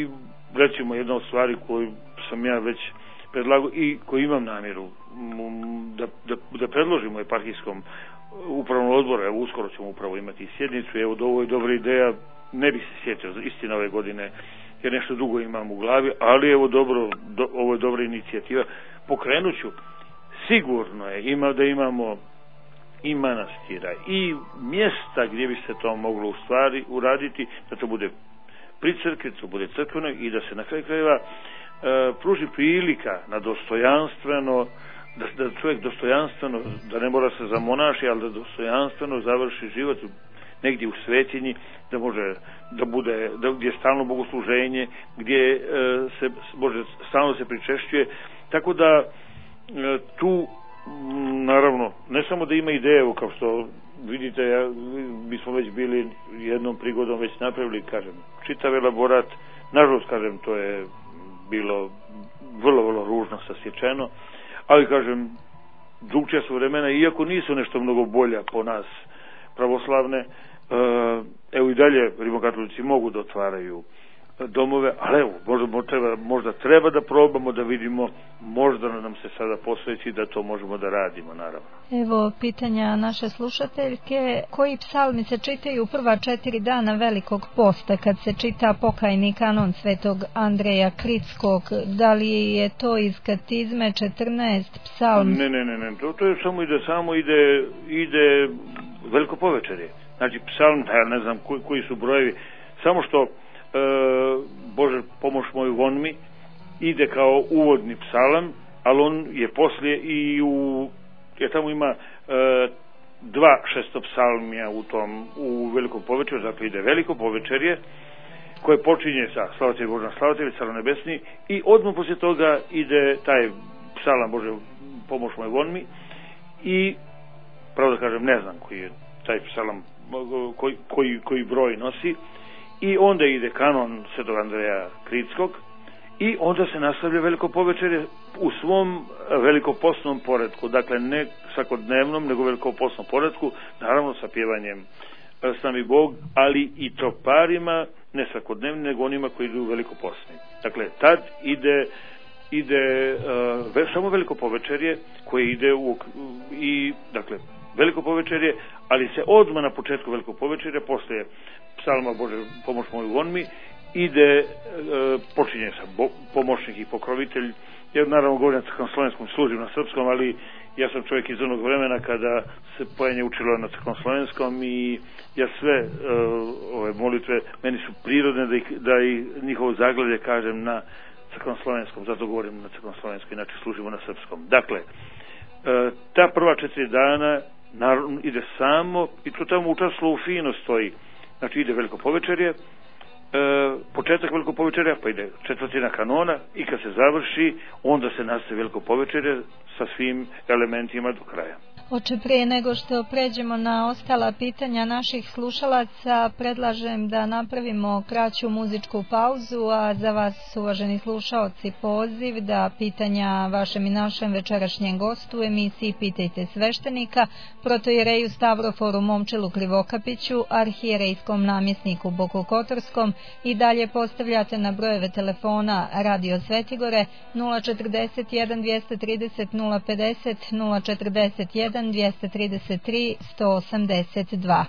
recimo jedna od stvari koju sam ja već predlagao i koju imam namjeru da, da, da predložimo eparhijskom upravnom odboru, evo uskoro ćemo upravo imati sjednicu, evo ovo je dobra ideja, ne bih se sjetio istina ove godine jer nešto dugo imam u glavi, ali evo dobro, do, ovo je dobra inicijativa, pokrenut ću, sigurno je ima da imamo i manastira i mjesta gdje bi se to moglo u stvari uraditi, da to bude pri crkvi, da to bude crkveno i da se na kraju krajeva e, pruži prilika na dostojanstveno, da, da čovjek dostojanstveno, da ne mora se zamonaši, ali da dostojanstveno završi život negdje u svetinji, da može da bude, da, gdje je stalno bogosluženje, gdje e, se može stalno se pričešćuje, tako da e, tu naravno, ne samo da ima ideju, kao što vidite, ja, mi smo već bili jednom prigodom već napravili, kažem, čitav elaborat, nažalost, kažem, to je bilo vrlo, vrlo ružno sasječeno, ali, kažem, drugčija su vremena, iako nisu nešto mnogo bolja po nas pravoslavne, evo i dalje rimokatolici mogu da otvaraju domove, ali evo, možda treba, možda treba da probamo da vidimo, možda nam se sada posveći da to možemo da radimo, naravno. Evo pitanja naše slušateljke, koji psalmi se čitaju prva četiri dana Velikog posta kad se čita pokajni kanon svetog Andreja Kritskog, da li je to iz Katizme četrnaest psalm? Ne, ne, ne, ne. To, to je samo ide, samo ide, ide Veliko povečerje. Znači psalm, ja ne znam koji, koji su brojevi, samo što E, Bože pomoć moj von mi ide kao uvodni psalam, ali on je poslije i u, jer tamo ima e, dva šestopsalmija u tom, u Velikom povečerju, dakle ide Veliko povečerje koje počinje sa Slavatelj Božna Slavatelj, Caro nebesni, i odmah poslije toga ide taj psalam Bože pomoć moj von mi, i pravo da kažem ne znam koji je taj psalam koji, koji, koji broj nosi. I onda ide kanon svetog Andreja Kritskog i onda se nastavlja Veliko povečerje u svom velikopostnom poretku, dakle ne svakodnevnom nego velikopostnom poretku, naravno sa pjevanjem S nami Bog, ali i troparima, ne svakodnevnim nego onima koji idu velikopostni. Dakle tad ide ide uh, samo Veliko povečerje koje ide u, i dakle Veliko povečerje, ali se odmah na početku Velikog povečerja posle psalma Bože pomoć moju von mi ide, e, počinje sa bo, pomoćnik i pokrovitelj. Ja naravno govorim na crkvenslovenskom, služim na srpskom, ali ja sam čovjek iz onog vremena kada se pojenje učilo na crkvenslovenskom i ja sve e, ove molitve meni su prirodne da ih, da ih njihovo zaglavlje kažem na crkvenslovenskom, zato govorim na crkvenslovenskom, inače služimo na srpskom. Dakle, e, ta prva četiri dana naravno ide samo, i to tamo u časlovu fino stoji, znači ide Veliko povečerje, e, početak Velikog povečerja, pa ide četvrtina kanona i kad se završi, onda se nastavi Veliko povečerje sa svim elementima do kraja. Oče, prije nego što pređemo na ostala pitanja naših slušalaca, predlažem da napravimo kraću muzičku pauzu, a za vas, uvaženi slušaoci, poziv da pitanja vašem i našem večerašnjem gostu u emisiji Pitajte sveštenika, protojereju Stavroforu Momčilu Krivokapiću, arhijerejskom namjesniku Bokokotorskom, i dalje postavljate na brojeve telefona Radio Svetigore nula četrdeset jedan dvjesto trideset nula pedeset, nula četrdeset jedan dvjesto trideset tri sto osamdeset dva.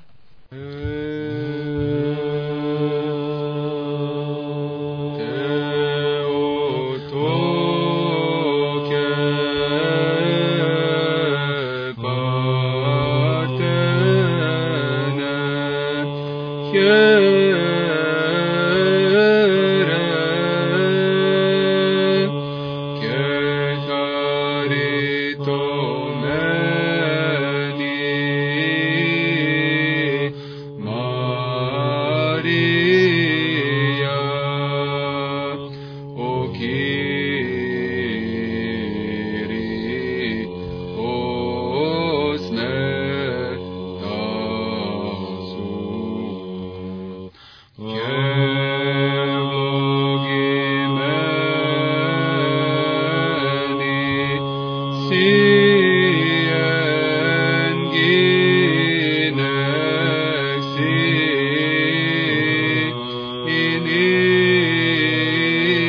Ini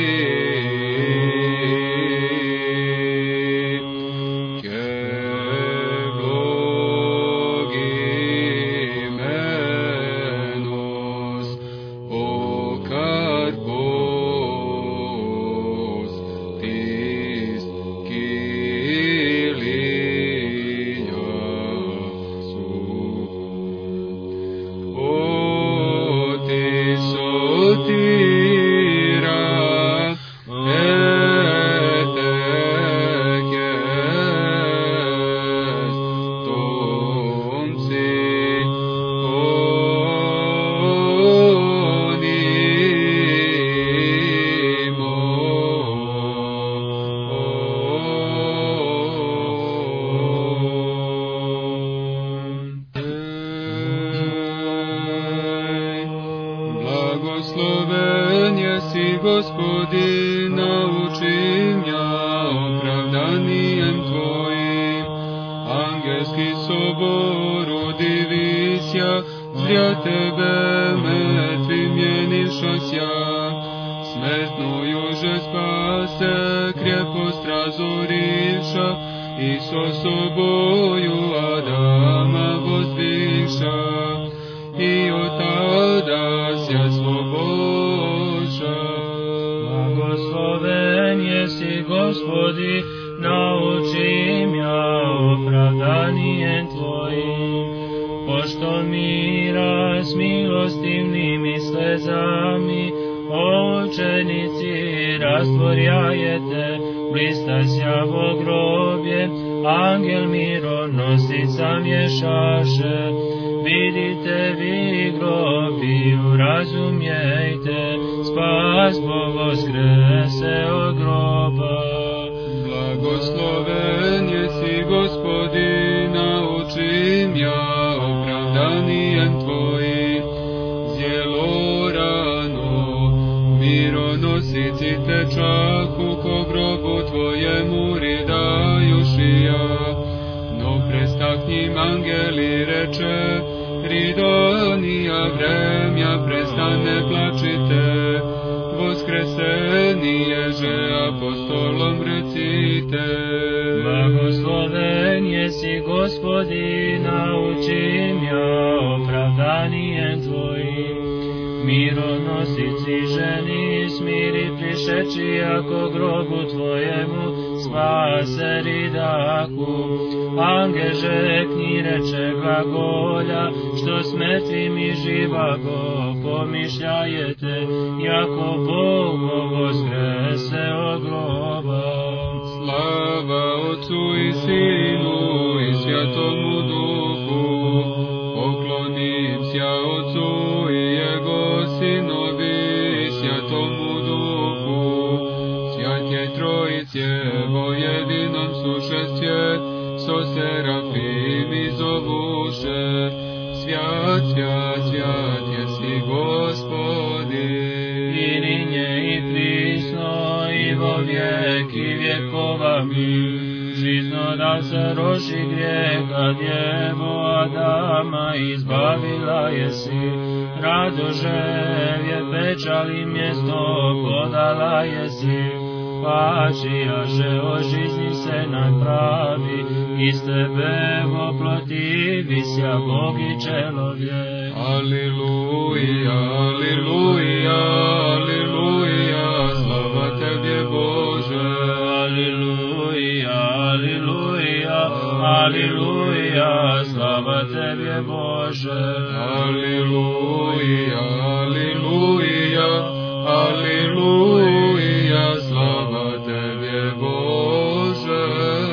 Gospodi, nauči mja opravdanijem Tvojim. Angelski soboru divisja, zrja Tebe mrtvim mjenišosja. Smrtnu juže spase, krjepost razoriša, i so soboju Adama vozdviša. I od tada sja sloboša. Blagosloven jesi, Gospodi, nauči mja opravdanijem Tvojim. Pošto mira s milostivnim i slezami, o učenici rastvorjajete, blistasja vo grobje, angel mironosica mješaše. Vidite vi grobiju, razumijete, spas bo voskrese od groba. Blagosloven jesi, Gospodi, nauči mja opravdanijem Tvojim. Zjelo rano, mironosici tečahu, ko grobu Tvojemu ridajušija. No prestaknim angeli reče, Ridonija vremja prestane plačite, voskresenije že apostolom recite. Blagosloven jesi, Gospodi, nauči mja opravdanijem Tvojim. Mironosici ženi smiri prišeći, ako grobu Tvojemu spase ridaku. Angeže knji reče glagolja, što s mrtvim i živago pomišljajete, jako Bog voskrese od groba. Slava Otcu i Sinu i Svjatomu Duhu, poklonim sja Otcu i Jego Sinovi i Svjatomu Duhu. Svjatje Trojice vo jedinom sušestvje, so serafimi zovuše. Svjat, svjat, svjat jesi, Gospodi. I ninje i prisno i vo vijeki vjekova mi. Žizno da se roši grijeha djevo Adama izbavila jesi. Radoževje pečali mjesto podala jesi. Pačijaše ožizni se nadpravi, iz Tebe oplotivi sja Bog i čelovjek. Aleluja, aleluja, aleluja, slava Tebe Bože. Aleluja, aleluja, aleluja, slava Tebe Bože. Aleluja, aleluja, aleluja, slava Tebe Bože.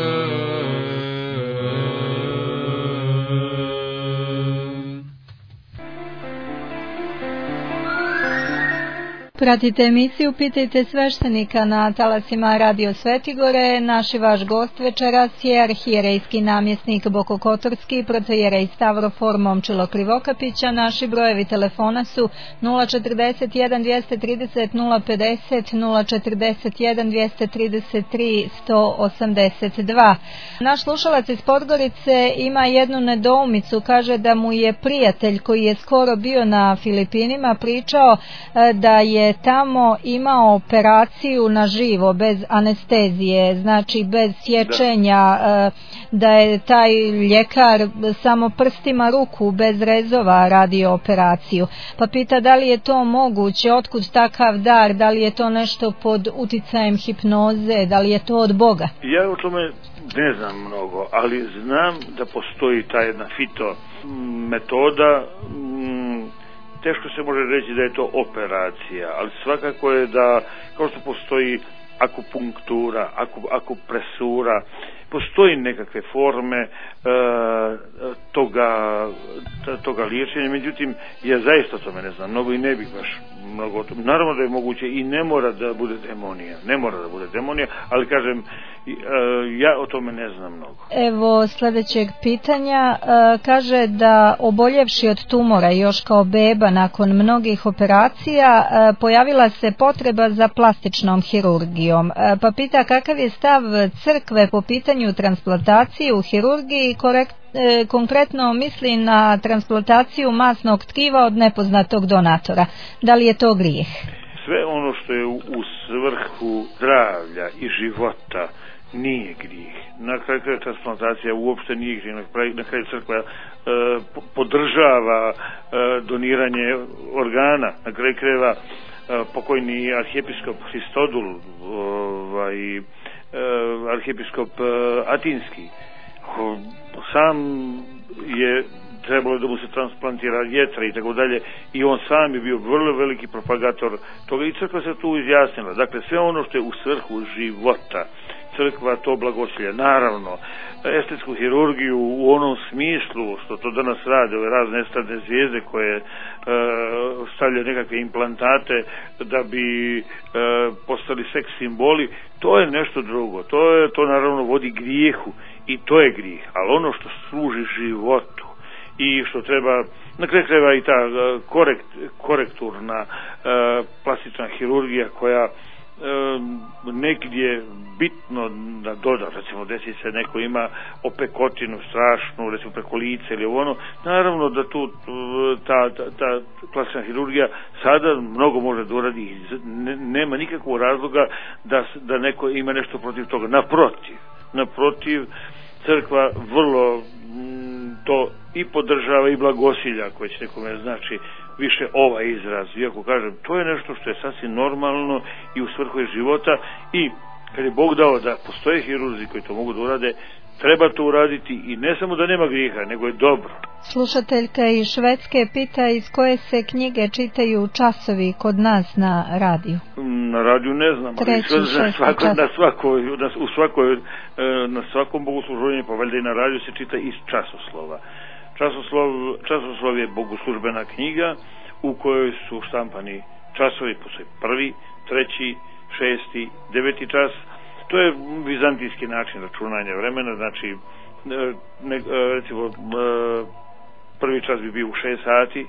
Pratite emisiju Pitajte sveštenika na talasima Radio Svetigore. Naš i vaš gost večeras je arhijerejski namjesnik Bokokotorski, protojerej Stavrofor Momčilo Krivokapića. Naši brojevi telefona su nula četrdeset jedan dvjesto trideset nula pedeset, nula četrdeset jedan dvjesto trideset tri sto osamdeset dva. Naš slušalac iz Podgorice ima jednu nedoumicu, kaže da mu je prijatelj koji je skoro bio na Filipinima pričao da je tamo imao operaciju na živo, bez anestezije, znači bez sječenja, da, da je taj ljekar samo prstima ruku, bez rezova radio operaciju. Pa pita da li je to moguće, otkud takav dar, da li je to nešto pod uticajem hipnoze, da li je to od Boga? Ja o tome ne znam mnogo, ali znam da postoji ta jedna fito metoda. Teško se može reći da je to operacija, ali svakako je da, kao što postoji akupunktura, aku, akupresura, postoji nekakve forme e, toga, toga liječenja, međutim ja zaista o tome ne znam mnogo i ne bih baš mnogo o tome. Naravno da je moguće i ne mora da bude demonija, ne mora da bude demonija, ali kažem e, ja o tome ne znam mnogo. Evo sljedećeg pitanja, e, kaže da oboljevši od tumora još kao beba nakon mnogih operacija e, pojavila se potreba za plastičnom hirurgijom, e, pa pita kakav je stav crkve po pitanju transplantacije u hirurgiji, korekt, e, konkretno misli na transplantaciju masnog tkiva od nepoznatog donatora. Da li je to grijeh? Sve ono što je u, u svrhu zdravlja i života nije grijeh. Na kraju transplantacija uopšte nije grijeh. Na kraju crkva e, podržava e, doniranje organa. Na kraju krajeva e, pokojni arhijepiskop Hristodul, ovaj, e, arhijepiskop e, Atinski, o, sam je trebalo da mu se transplantira jetra i tako dalje, i on sam je bio vrlo veliki propagator toga i crkva se tu izjasnila. Dakle, sve ono što je u svrhu života, crkva to blagoslivlja. Naravno, estetsku hirurgiju u onom smislu što to danas rade ove razne estradne zvijezde koje e, stavljaju nekakve implantate da bi e, postali seks simboli, to je nešto drugo. To je, to naravno vodi grijehu i to je grijeh, ali ono što služi životu i što treba, na kraju krajeva i ta korekt, korekturna e, plastična hirurgija koja e, negdje bitno da doda, recimo desi se neko ima opekotinu strašnu, recimo preko lice ili ono, naravno da tu ta, ta, ta plastična hirurgija sada mnogo može da uradi, ne, nema nikakvog razloga da, da neko ima nešto protiv toga, naprotiv, naprotiv crkva vrlo to i podržava i blagosilja, koje će nekome znači više ovaj izraz, iako kažem to je nešto što je sasvim normalno i u svrhu je života, i kad je Bog dao da postoje hirurzi koji to mogu da urade, treba to uraditi i ne samo da nema grijeha, nego je dobro. Slušateljka iz Švedske pita iz koje se knjige čitaju časovi kod nas na radiju. Na radiju ne znam, Treći, ali šesti svako, čas. na, svakoj, na, u svakoj, na svakom bogosluženju, pa valjda i na radiju se čita iz časoslova. Časoslov, časoslov je bogoslužbena knjiga u kojoj su štampani časovi, postoji prvi, treći, šesti, deveti čas. To je vizantijski način računanja vremena, znači ne, recimo prvi čas bi bio u šest sati,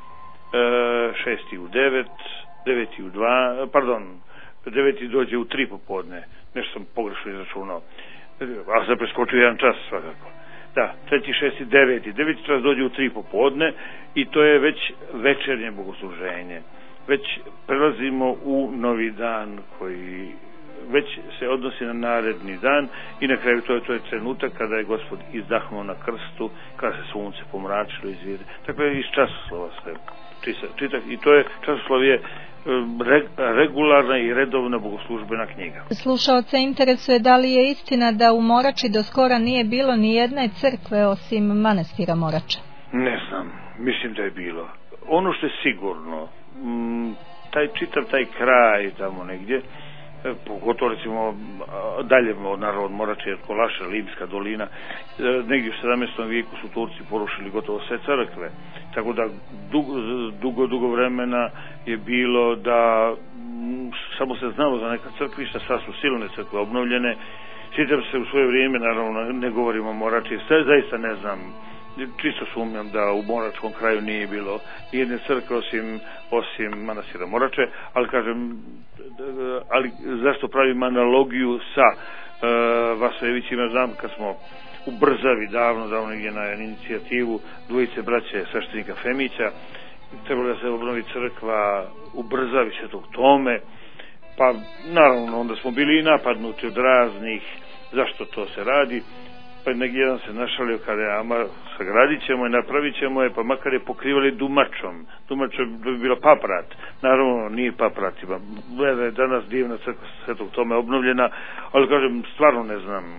šesti u devet, deveti u dva, pardon, deveti dođe u tri popodne, nešto sam pogrešno izračunao, a sam preskočio jedan čas svakako. Da, treći, šesti, deveti, deveti čas dođe u tri popodne i to je već večernje bogosluženje. Već prelazimo u novi dan koji već se odnosi na naredni dan i na kraju to je, to je trenutak kada je Gospod izdahnuo na krstu, kada se sunce pomračilo iz vide. Dakle, iz časoslova sve čita, i to je, časoslov je regularna i redovna bogoslužbena knjiga. Slušaoce interesuje da li je istina da u Morači do skora nije bilo ni jedne crkve osim manastira Morača? Ne znam, mislim da je bilo. Ono što je sigurno, m, taj čitav taj kraj tamo negdje, pogotovo recimo dalje naravno od Morače, od Kolaša, Limska dolina, negdje u sedamnaestom vijeku su Turci porušili gotovo sve crkve, tako da dugo, dugo, dugo vremena je bilo da m, samo se znalo za neka crkvišta, sad su silne crkve obnovljene. Sjećam se u svoje vrijeme, naravno ne govorimo o Morači, sve zaista ne znam, čisto sumnjam da u Moračkom kraju nije bilo jedne crkve osim, osim manastira Morače, ali kažem, ali zašto pravim analogiju sa uh, Vasojevićima, znam kad smo u Brzavi davno, davno negdje na inicijativu dvojice braće sveštenika Femića, trebalo da se obnovi crkva u Brzavi Svetog Tome, pa naravno onda smo bili i napadnuti od raznih zašto to se radi, pa negdje jedan se našalio kada je ama sagradit ćemo i napravit ćemo je, pa makar je pokrivali dumačom, dumačom bi bilo paprat, naravno nije paprat, ima danas divna crkva Svetog Tome obnovljena, ali kažem stvarno ne znam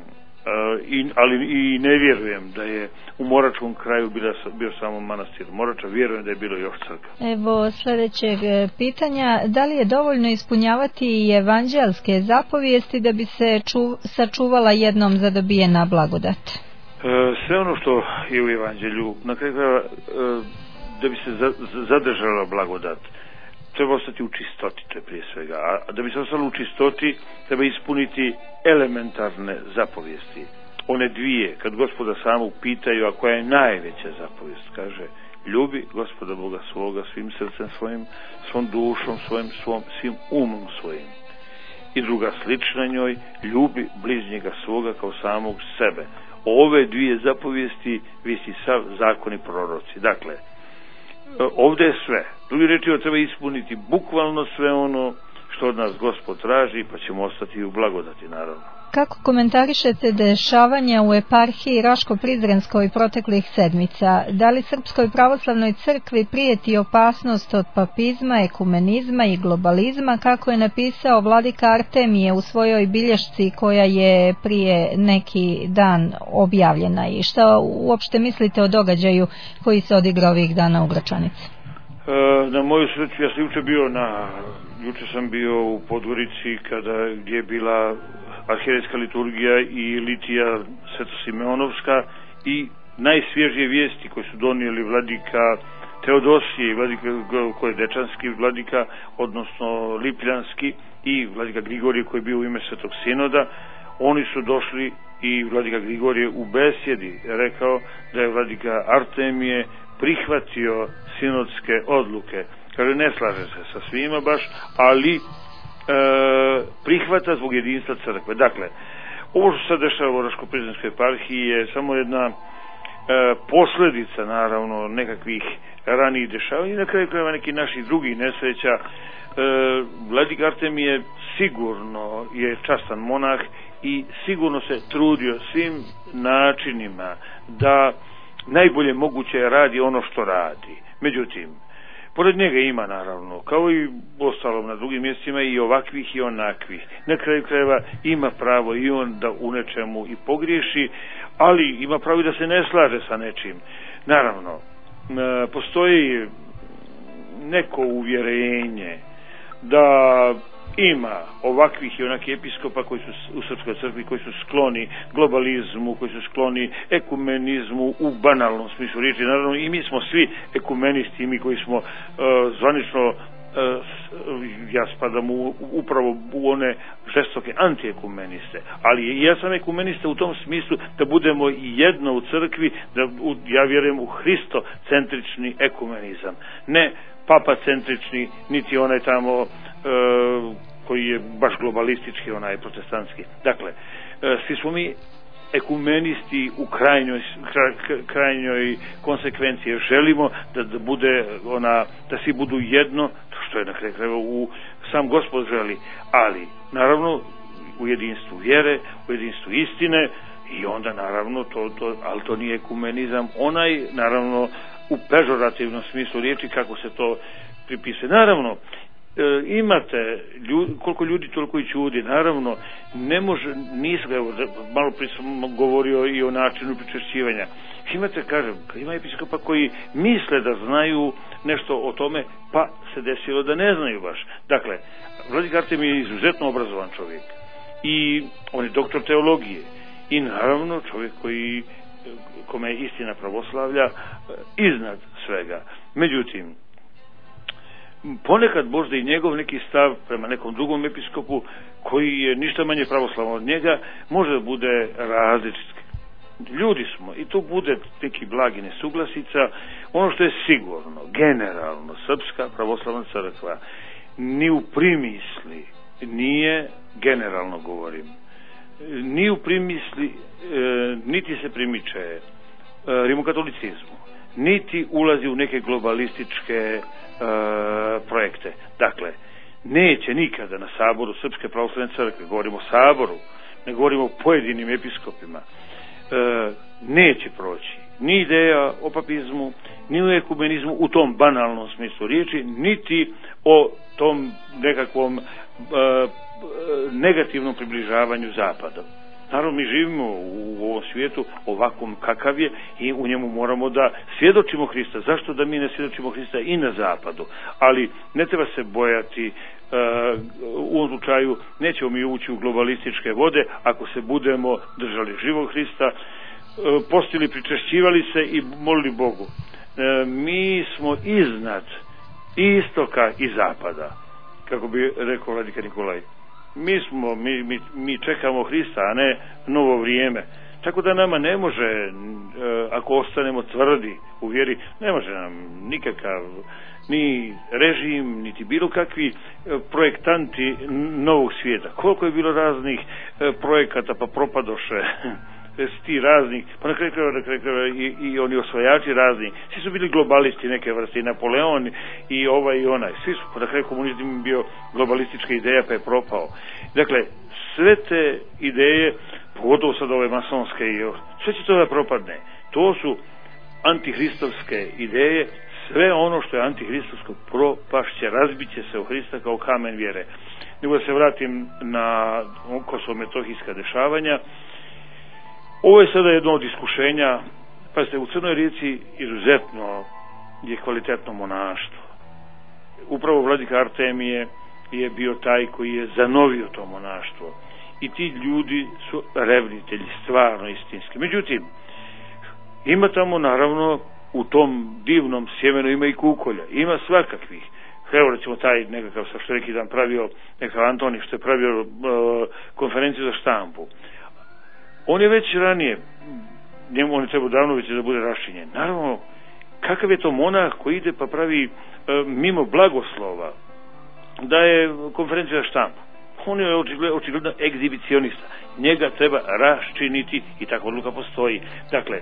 i, ali i ne vjerujem da je u Moračkom kraju bila, bio samo manastir Morača, vjerujem da je bilo još crkva. Evo sljedećeg pitanja, da li je dovoljno ispunjavati i evanđelske zapovijesti da bi se ču, sačuvala jednom zadobijena blagodat? E, sve ono što je u evanđelju, na kraju krajeva, e, da bi se za, zadržala blagodat, treba ostati u čistoti, to je prije svega. A da bi se ostalo u čistoti, treba ispuniti elementarne zapovijesti. One dvije, kad Gospoda samog pitaju, a koja je najveća zapovijest, kaže, ljubi Gospoda Boga svoga svim srcem svojim, svom dušom svojim, svom, svim umom svojim. I druga slična njoj, ljubi bližnjega svoga kao samog sebe. Ove dvije zapovijesti visi sav zakoni proroci. Dakle, ovdje je sve. Drugi reči, treba ispuniti bukvalno sve ono što od nas Gospod traži, pa ćemo ostati u blagodati, naravno. Kako komentarišete dešavanja u eparhiji Raško-Prizrenskoj proteklih sedmica? Da li Srpskoj pravoslavnoj crkvi prijeti opasnost od papizma, ekumenizma i globalizma, kako je napisao vladika Artemije u svojoj bilješci koja je prije neki dan objavljena? I šta uopšte mislite o događaju koji se odigrao ovih dana u Gračanici? E, na moju sreću, ja sam juče bio na, juče sam bio u Podgorici kada, gdje je bila arhijerejska liturgija i litija Sveto-Simeonovska i najsvježije vijesti koje su donijeli vladika Teodosije i vladika koji je dečanski vladika, odnosno lipljanski, i vladika Grigorije koji je bio u ime Svetog Sinoda. Oni su došli i vladika Grigorije u besjedi rekao da je vladika Artemije prihvatio sinodske odluke. Kaže, ne slaže se sa svima baš, ali E, prihvata zbog jedinstva crkve. Dakle, ovo što se dešava u Raško-Prizrenskoj eparhiji je samo jedna e, posljedica, naravno, nekakvih ranijih dešavanja i na kraju krajeva nekih naših drugih nesreća. E, Vladik Artemije sigurno je častan monah i sigurno se trudio svim načinima da najbolje moguće radi ono što radi. Međutim, pored njega ima, naravno, kao i ostalom na drugim mjestima, i ovakvih i onakvih. Na kraju krajeva ima pravo i on da u nečemu i pogriješi, ali ima pravo i da se ne slaže sa nečim. Naravno, postoji neko uvjerenje da ima ovakvih i onakih episkopa koji su u Srpskoj crkvi, koji su skloni globalizmu, koji su skloni ekumenizmu u banalnom smislu riječi. Naravno, i mi smo svi ekumenisti, i mi koji smo uh, zvanično, uh, ja spadam u, upravo u one žestoke antiekumeniste, ali ja sam ekumenista u tom smislu da budemo jedno u crkvi, da u, ja vjerujem u hristocentrični ekumenizam, ne papacentrični, niti onaj tamo uh, koji je baš globalistički, onaj protestantski. Dakle, uh, svi smo mi ekumenisti u krajnjoj, kraj, krajnjoj konsekvenciji. Želimo da, da bude ona, da svi budu jedno, što je na kraju krajeva u sam Gospod želi, ali naravno u jedinstvu vjere, u jedinstvu istine, i onda naravno to, to ali to nije ekumenizam, onaj naravno u pežorativnom smislu riječi kako se to pripisuje. Naravno, e, imate ljudi, koliko ljudi toliko i čudi, naravno ne može, nisam, evo, malo prije sam govorio i o načinu pričešćivanja. Imate, kažem, ima episkopa koji misle da znaju nešto o tome, pa se desilo da ne znaju baš. Dakle, Vladik Artemije je izuzetno obrazovan čovjek i on je doktor teologije i naravno čovjek koji, kome je istina pravoslavlja iznad svega. Međutim, ponekad možda i njegov neki stav prema nekom drugom episkopu koji je ništa manje pravoslavan od njega može da bude različit. Ljudi smo i tu bude neki blagi nesuglasica. Ono što je sigurno, generalno, Srpska pravoslavna crkva ni u primisli nije, generalno govorim, ni u primisli, e, niti se primiče e, rimokatolicizmu, niti ulazi u neke globalističke e, projekte. Dakle, neće nikada na saboru Srpske pravoslavne crkve, govorimo o saboru, ne govorimo o pojedinim episkopima, e, neće proći ni ideja o papizmu, ni o ekumenizmu u tom banalnom smislu riječi, niti o tom nekakvom e, negativnom približavanju zapadom. Naravno, mi živimo u ovom svijetu ovakvom kakav je i u njemu moramo da svjedočimo Hrista. Zašto da mi ne svjedočimo Hrista i na zapadu? Ali ne treba se bojati, uh, u ovom slučaju nećemo mi ući u globalističke vode ako se budemo držali živog Hrista, uh, postili, pričešćivali se i molili Bogu. Uh, mi smo iznad istoka i zapada, kako bi rekao vladika Nikolaj. Mi smo, mi, mi, mi čekamo Hrista, a ne novo vrijeme. Tako da nama ne može, e, ako ostanemo tvrdi u vjeri, ne može nam nikakav ni režim, niti bilo kakvi projektanti novog svijeta. Koliko je bilo raznih e, projekata pa propadoše ti raznih, pa na kraju krajeva, na kraju krajeva i, i oni osvajači razni, svi su bili globalisti neke vrste, i Napoleon i ovaj i onaj, svi su, pa na kraju komunizam bio globalistička ideja pa je propao. Dakle, sve te ideje, pogotovo sad ove masonske, i sve će to da propadne. To su antihristovske ideje, sve ono što je antihristovsko propašće, razbiće se u Hrista kao kamen vjere. Nego da se vratim na Kosovo-Metohijska dešavanja. Ovo je sada jedno od iskušenja. Pazite, u Crnoj Rijeci izuzetno je kvalitetno monaštvo. Upravo vladika Artemije je bio taj koji je zanovio to monaštvo. I ti ljudi su revnitelji, stvarno istinski. Međutim, ima tamo naravno u tom divnom sjemenu ima i kukolja. Ima svakakvih. Evo recimo taj nekakav sa što neki dan pravio, nekakav Antoni što je pravio uh, konferenciju za štampu. On je već ranije, njemu on je trebao davno već da bude raščinjen. Naravno, kakav je to monah koji ide pa pravi e, mimo blagoslova da je konferencija za štampu. On je očigledno, očigledno egzibicionista. Njega treba raščiniti i takva odluka postoji. Dakle,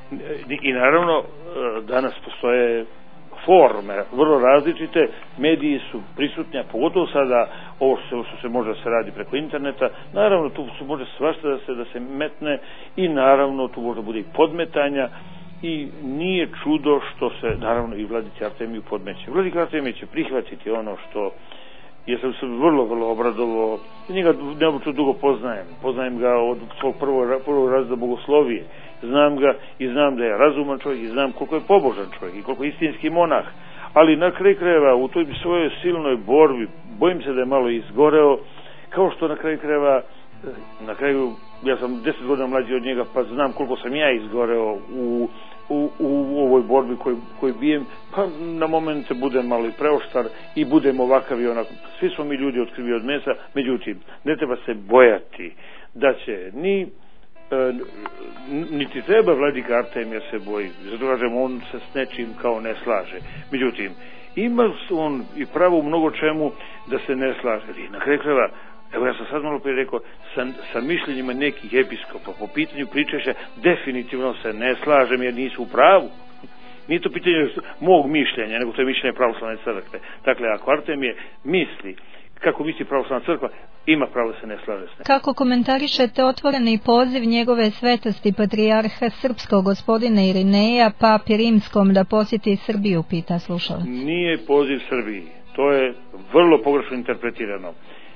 i naravno danas postoje forme, vrlo različite, mediji su prisutni, a pogotovo sada ovo što, što se može se radi preko interneta, naravno tu su može svašta da se, da se metne i naravno tu može bude i podmetanja i nije čudo što se naravno i vladici Artemiju podmeće. Vladika Artemije će prihvatiti ono što ja sam se vrlo, vrlo obradovao i njega neobično dugo poznajem. Poznajem ga od svog prvog, prvog razreda bogoslovije. Znam ga i znam da je razuman čovjek i znam koliko je pobožan čovjek i koliko je istinski monah. Ali na kraju krajeva u toj svojoj silnoj borbi bojim se da je malo izgoreo, kao što na kraju krajeva na kraju, ja sam deset godina mlađi od njega pa znam koliko sam ja izgoreo u U, u ovoj borbi koju, koju bijem, pa na momente budem malo i preoštar i budem ovakav i onako. Svi smo mi ljudi od krvi od mesa, međutim, ne treba se bojati da će ni e, niti treba vladika Artemija se boji, zato kažem, on se s nečim kao ne slaže. Međutim, ima on i pravo u mnogo čemu da se ne slaže. I na kraju krajeva, evo ja sam sad malo prije rekao, sa, sa mišljenjima nekih episkopa po pitanju pričešća definitivno se ne slažem jer nisu u pravu. Nije to pitanje mog mišljenja, nego to je mišljenje pravoslavne crkve. Dakle, ako Artemije misli kako misli pravoslavna crkva, ima pravo da se ne slaže s njim. Kako komentarišete otvoreni poziv njegove svetosti patrijarha srpskog gospodina Irineja papi Rimskom da posjeti Srbiju, pita slušalac. Nije poziv Srbiji, to je vrlo pogrešno interpretirano.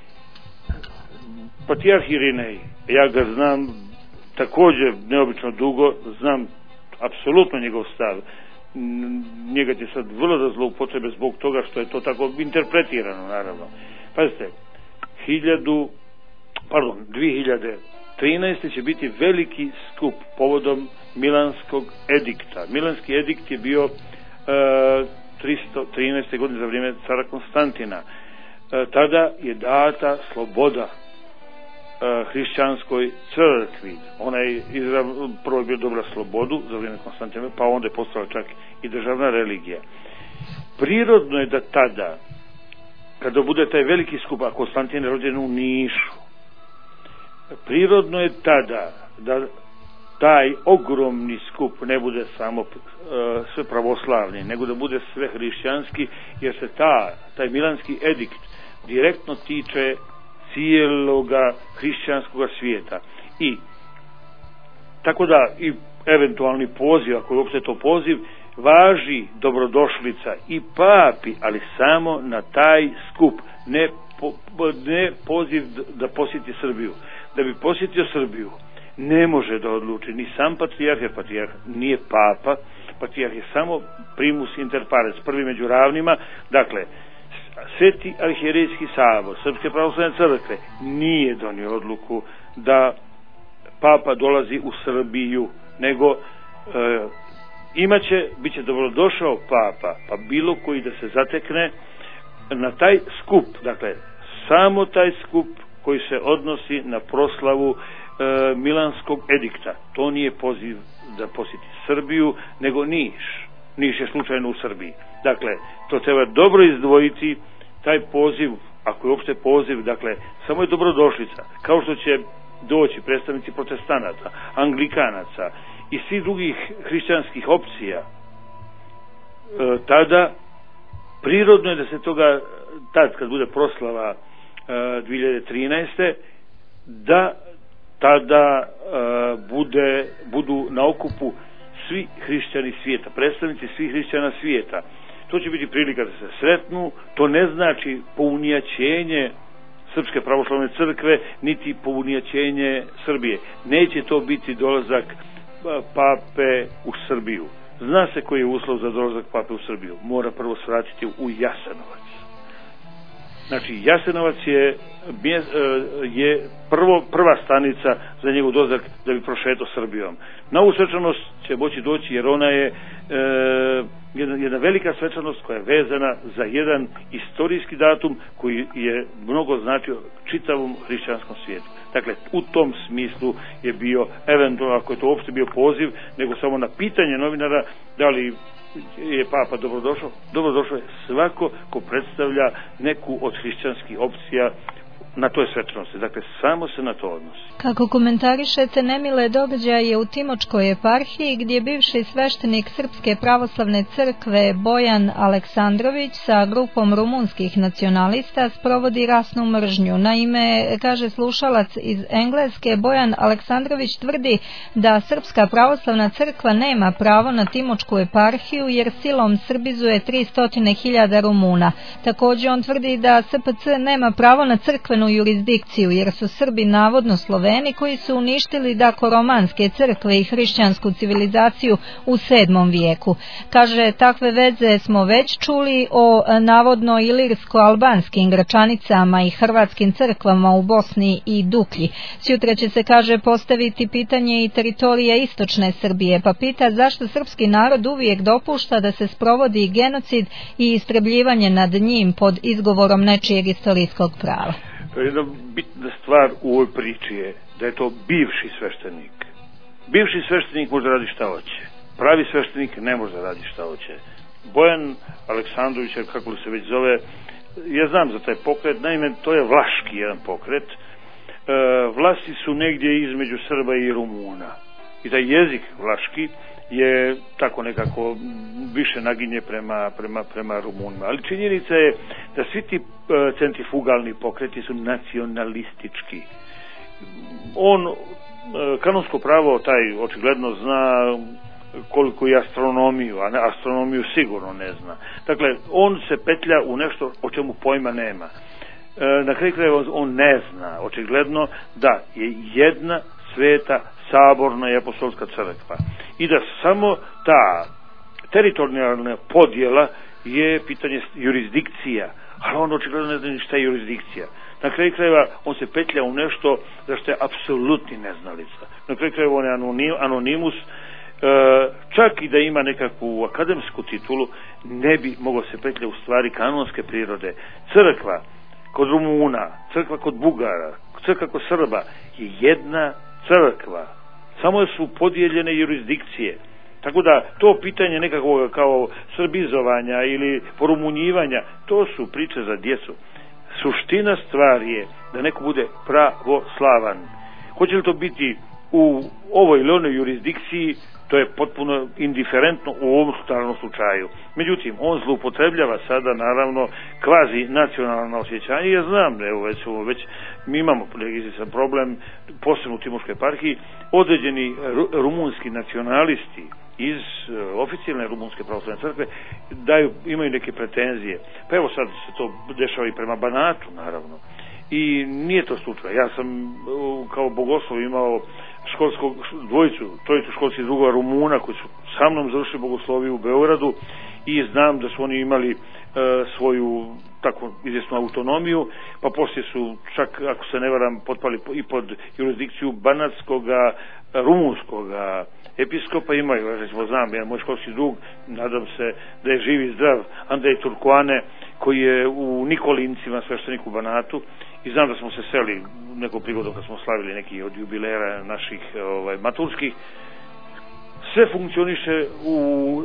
Patrijarh Irinej, ja ga znam također neobično dugo, znam apsolutno njegov stav. Njega će sad vrlo da zloupotrebe zbog toga što je to tako interpretirano, naravno. Pazite, hiljadu, pardon, dvije hiljade trinaeste će biti veliki skup povodom Milanskog edikta. Milanski edikt je bio uh, tristo trinaeste godine za vrijeme cara Konstantina. Uh, tada je data sloboda hrišćanskoj crkvi. Ona je izrav, prvo je bio dobra slobodu za vrijeme Konstantina, pa onda je postala čak i državna religija. Prirodno je da tada, kada bude taj veliki skup, a Konstantin je rođen u Nišu, prirodno je tada da taj ogromni skup ne bude samo uh, sve pravoslavni, nego da bude sve hrišćanski, jer se ta, taj milanski edikt direktno tiče cijeloga hrišćanskog svijeta. I tako da i eventualni poziv, ako je uopšte to poziv, važi dobrodošlica i papi, ali samo na taj skup, ne, po, ne poziv da posjeti Srbiju. da bi posjetio Srbiju, ne može da odluči ni sam patrijarh, jer patrijarh nije papa, patrijarh je samo primus inter pares, prvi među ravnima. Dakle, Sveti arhijerejski sabor Srpske pravoslavne crkve nije donio odluku da papa dolazi u Srbiju, nego e, imaće, bit će dobrodošao papa, pa bilo koji da se zatekne na taj skup, dakle, samo taj skup koji se odnosi na proslavu e, Milanskog edikta. To nije poziv da posjeti Srbiju, nego Niš. Niš je slučajno u Srbiji. Dakle, to treba dobro izdvojiti, taj poziv, ako je uopšte poziv, dakle, samo je dobrodošlica, kao što će doći predstavnici protestanata, anglikanaca i svih drugih hrišćanskih opcija, e, tada prirodno je da se toga, tad kad bude proslava e, dvije hiljade trinaeste. da tada e, bude, budu na okupu svi hrišćani svijeta, predstavnici svih hrišćana svijeta. To će biti prilika da se sretnu. To ne znači pounijaćenje Srpske pravoslavne crkve, niti pounijaćenje Srbije. Neće to biti dolazak pape u Srbiju. Zna se koji je uslov za dolazak pape u Srbiju. Mora prvo svratiti u Jasenovac. Znači, Jasenovac je, je prvo, prva stanica za njegov dolazak da bi prošetao Srbijom. Na ovu svečanost će moći doći jer ona je e, jedna, jedna velika svečanost koja je vezana za jedan istorijski datum koji je mnogo značio čitavom hrišćanskom svijetu. Dakle, u tom smislu je bio, eventualno, ako je to uopšte bio poziv, nego samo na pitanje novinara da li je papa dobrodošao. Dobrodošao je svako ko predstavlja neku od hrišćanskih opcija na toj svečanosti. Dakle, samo se na to odnosi. Kako komentarišete nemile događaje u Timočkoj eparhiji gdje bivši sveštenik Srpske pravoslavne crkve Bojan Aleksandrović sa grupom rumunskih nacionalista sprovodi rasnu mržnju. Naime, kaže slušalac iz Engleske, Bojan Aleksandrović tvrdi da Srpska pravoslavna crkva nema pravo na Timočku eparhiju jer silom srbizuje tristo hiljada Rumuna. Također on tvrdi da S P C nema pravo na crkvenu jurisdikciju jer su Srbi navodno Sloveni koji su uništili dakoromanske crkve i hrišćansku civilizaciju u sedmom vijeku. Kaže, takve veze smo već čuli o navodno ilirsko-albanskim gračanicama i hrvatskim crkvama u Bosni i Duklji. Sjutra će se, kaže, postaviti pitanje i teritorija istočne Srbije, pa pita zašto srpski narod uvijek dopušta da se sprovodi genocid i istrebljivanje nad njim pod izgovorom nečijeg istorijskog prava. Jedna bitna stvar u ovoj priči je da je to bivši sveštenik. Bivši sveštenik može radi šta hoće. Pravi sveštenik ne može radi šta hoće. Bojan Aleksandrović, kako li se već zove, ja znam za taj pokret, naime to je vlaški jedan pokret. E, vlasti su negdje između Srba i Rumuna. I taj jezik vlaški je tako nekako više naginje prema, prema, prema Rumunima. Ali činjenica je da svi ti centrifugalni pokreti su nacionalistički. On, kanonsko pravo, taj očigledno zna koliko i astronomiju, a ne, astronomiju sigurno ne zna. Dakle, on se petlja u nešto o čemu pojma nema. Na kraju krajeva on ne zna, očigledno, da je jedna sveta saborna i apostolska crkva i da samo ta teritorijalna podjela je pitanje jurisdikcija, ali on očigledno ne zna ni šta je jurisdikcija. Na kraju krajeva on se petlja u nešto za što je apsolutni neznalica. Na kraju krajeva on je anonim, anonimus, e, čak i da ima nekakvu akademsku titulu, ne bi mogao se petlja u stvari kanonske prirode. Crkva kod Rumuna, crkva kod Bugara, crkva kod Srba je jedna crkva. Samo su podijeljene jurisdikcije. Tako da to pitanje nekakvog kao srbizovanja ili porumunjivanja, to su priče za djecu. Suština stvari je da neko bude pravoslavan. Hoće li to biti u ovoj ili onoj jurisdikciji, to je potpuno indiferentno u ovom starnom slučaju. Međutim, on zloupotrebljava sada naravno kvazi nacionalno osjećanje. Ja znam, evo već, već mi imamo legitiman problem, posebno u Timočkoj eparhiji, određeni rumunski nacionalisti iz uh, oficijalne rumunske pravoslavne crkve daju, imaju neke pretenzije. Pa evo sad se to dešava i prema Banatu, naravno. i nije to slučaj. Ja sam kao bogoslov imao školskog dvojicu, trojicu školskih drugova Rumuna koji su sa mnom završili bogosloviju u Beogradu i znam da su oni imali e, svoju tako izvjesnu autonomiju, pa poslije su čak, ako se ne varam, potpali i pod jurisdikciju banatskoga, rumunskoga episkopa. Imaju, recimo znam, jedan moj školski drug, nadam se da je živ i zdrav, Andrej Turkuane, koji je u Nikolincima sveštenik u Banatu, i znam da smo se seli nekom prigodom kad smo slavili neki od jubilera naših ovaj, maturskih. Sve funkcioniše u,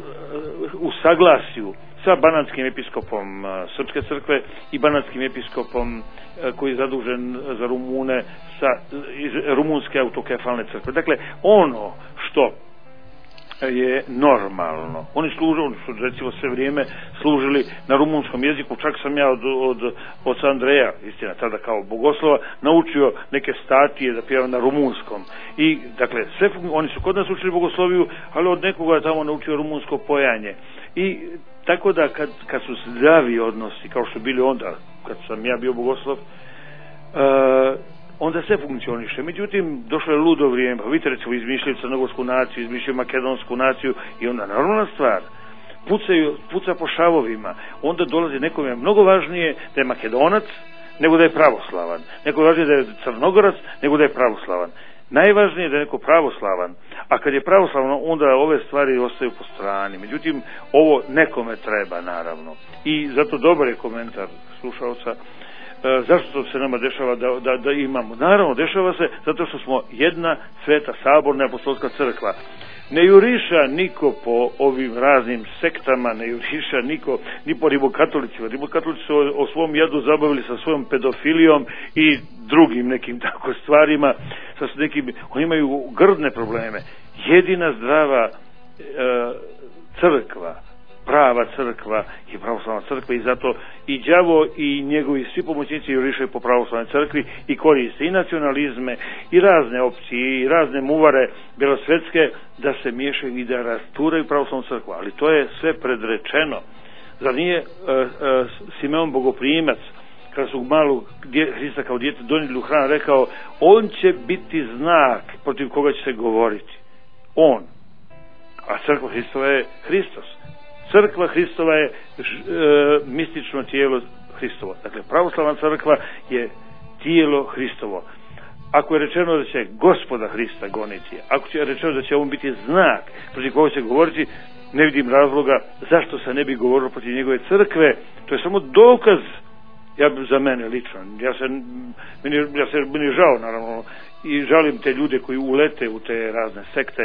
u saglasju sa banatskim episkopom Srpske crkve i banatskim episkopom koji je zadužen za Rumune sa iz rumunske autokefalne crkve. Dakle, ono što je normalno. Oni služe, oni su recimo sve vrijeme služili na rumunskom jeziku, čak sam ja od, od oca Andreja, istina tada kao bogoslova, naučio neke statije da pjevam na rumunskom. I dakle, sve, oni su kod nas učili bogosloviju, ali od nekoga je tamo naučio rumunsko pojanje. I tako da kad, kad su zdravi odnosi, kao što bili onda, kad sam ja bio bogoslov, uh, onda sve funkcioniše. Međutim, došlo je ludo vrijeme. Pa vidite, recimo, izmišljaju crnogorsku naciju, izmišljaju makedonsku naciju i onda normalna stvar. Pucaju, puca po šavovima. Onda dolazi nekome mnogo važnije da je Makedonac nego da je pravoslavan. Neko je važnije da je Crnogorac nego da je pravoslavan. Najvažnije je da je neko pravoslavan. A kad je pravoslavan, onda ove stvari ostaju po strani. Međutim, ovo nekome treba, naravno. I zato dobar je komentar slušalca. E, zašto to se nama dešava da, da, da imamo? Naravno, dešava se zato što smo jedna sveta, saborna apostolska crkva. Ne juriša niko po ovim raznim sektama, ne juriša niko ni po rimokatolicima. Rimokatolici su o, o svom jadu zabavili sa svojom pedofilijom i drugim nekim tako stvarima. Sa nekim, oni imaju grdne probleme. Jedina zdrava e, crkva, prava crkva je pravoslavna crkva, i zato i đavo i njegovi svi pomoćnici jurišaju po pravoslavnoj crkvi i koriste i nacionalizme i razne opcije i razne muvare belosvetske da se miješaju i da rasturaju pravoslavnu crkvu. Ali to je sve predrečeno. Zar nije uh, uh, Simeon Bogoprimac, kada su malu Hrista kao dijete donijeli u hram, rekao, on će biti znak protiv koga će se govoriti. On. A crkva Hristova je Hristos. Crkva Hristova je e, mistično tijelo Hristovo. Dakle, pravoslavna crkva je tijelo Hristovo. Ako je rečeno da će Gospoda Hrista goniti, ako je rečeno da će on biti znak protiv koga će govoriti, ne vidim razloga zašto se ne bi govorilo protiv njegove crkve. To je samo dokaz, ja za mene lično, ja se meni, ja se meni žao, naravno, i žalim te ljude koji ulete u te razne sekte,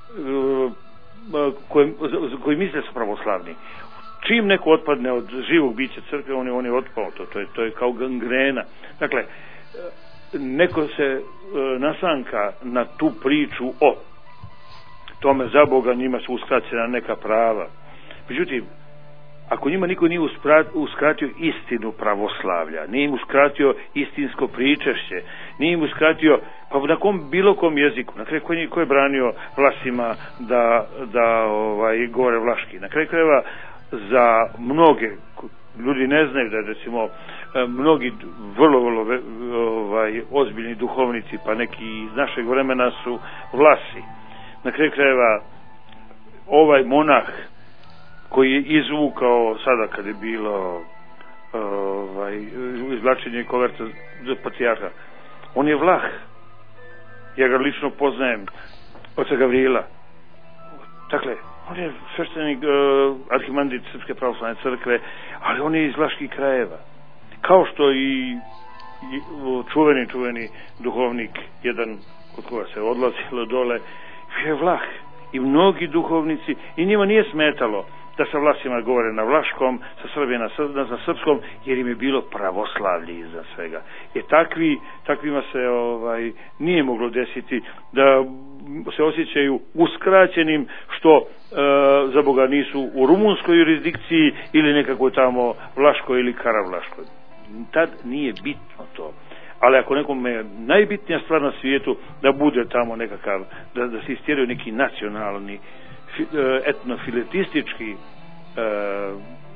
koji, koji misle su pravoslavni. Čim neko otpadne od živog bića crkve, on je, on je otpao, to, to, je, to je kao gangrena. Dakle, neko se nasanka na tu priču o tome, za Boga njima su uskraćena neka prava. Međutim, ako njima niko nije uskratio istinu pravoslavlja, nije im uskratio istinsko pričešće, nije im uskratio, pa na kom bilo kom jeziku, na kraju ko je, ko je branio Vlasima da, da ovaj, govore vlaški, na kraju krajeva za mnoge, ljudi ne znaju da recimo mnogi vrlo, vrlo ovaj, ozbiljni duhovnici, pa neki iz našeg vremena su Vlasi. Na kraju krajeva ovaj monah koji je izvukao sada kad je bilo ovaj, izvlačenje koverta za patrijarha, on je Vlah. Ja ga lično poznajem, oca Gavrila. Dakle, on je sveštenik uh, arhimandrit Srpske pravoslavne crkve, ali on je iz vlaških krajeva. Kao što i, i čuveni, čuveni duhovnik, jedan kod koga se odlazilo dole, je Vlah. I mnogi duhovnici, i njima nije smetalo da sa Vlasima govore na vlaškom, sa Srbima na, na srpskom, jer im je bilo pravoslavlje iza svega. I takvi, takvima se ovaj, nije moglo desiti da se osjećaju uskraćenim što e, za Boga nisu u rumunskoj jurisdikciji ili nekakvoj tamo vlaškoj ili karavlaškoj. Tad nije bitno to. Ali ako nekome je najbitnija stvar na svijetu da bude tamo nekakav, da, da se istjeraju neki nacionalni etnofiletistički e,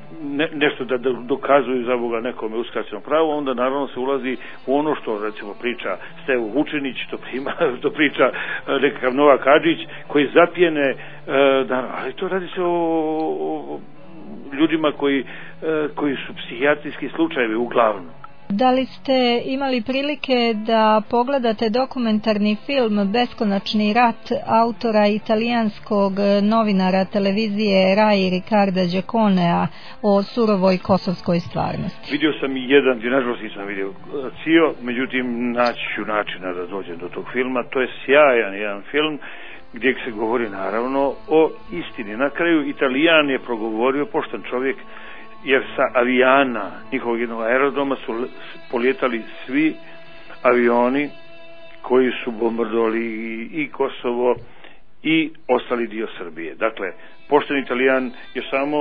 ne, nešto da, da dokazuju za Boga nekome uskraćeno pravo, onda naravno se ulazi u ono što recimo priča Stevo Vučinić, to, prima, to priča nekakav Novak Hadžić koji zapjene, da, ali to radi se o, o ljudima koji, koji su psihijatrijski slučajevi uglavnom. Da li ste imali prilike da pogledate dokumentarni film Beskonačni rat autora italijanskog novinara televizije Rai Riccarda Giaconea o surovoj kosovskoj stvarnosti? Vidio sam i jedan, nažalost nisam vidio cio, međutim naći ću načina da dođem do tog filma. To je sjajan jedan film gdje se govori naravno o istini. Na kraju Italijan je progovorio, pošten čovjek, jer sa avijana njihovog jednog aerodroma su polijetali svi avioni koji su bombardovali i Kosovo i ostali dio Srbije. Dakle, pošten Italijan je samo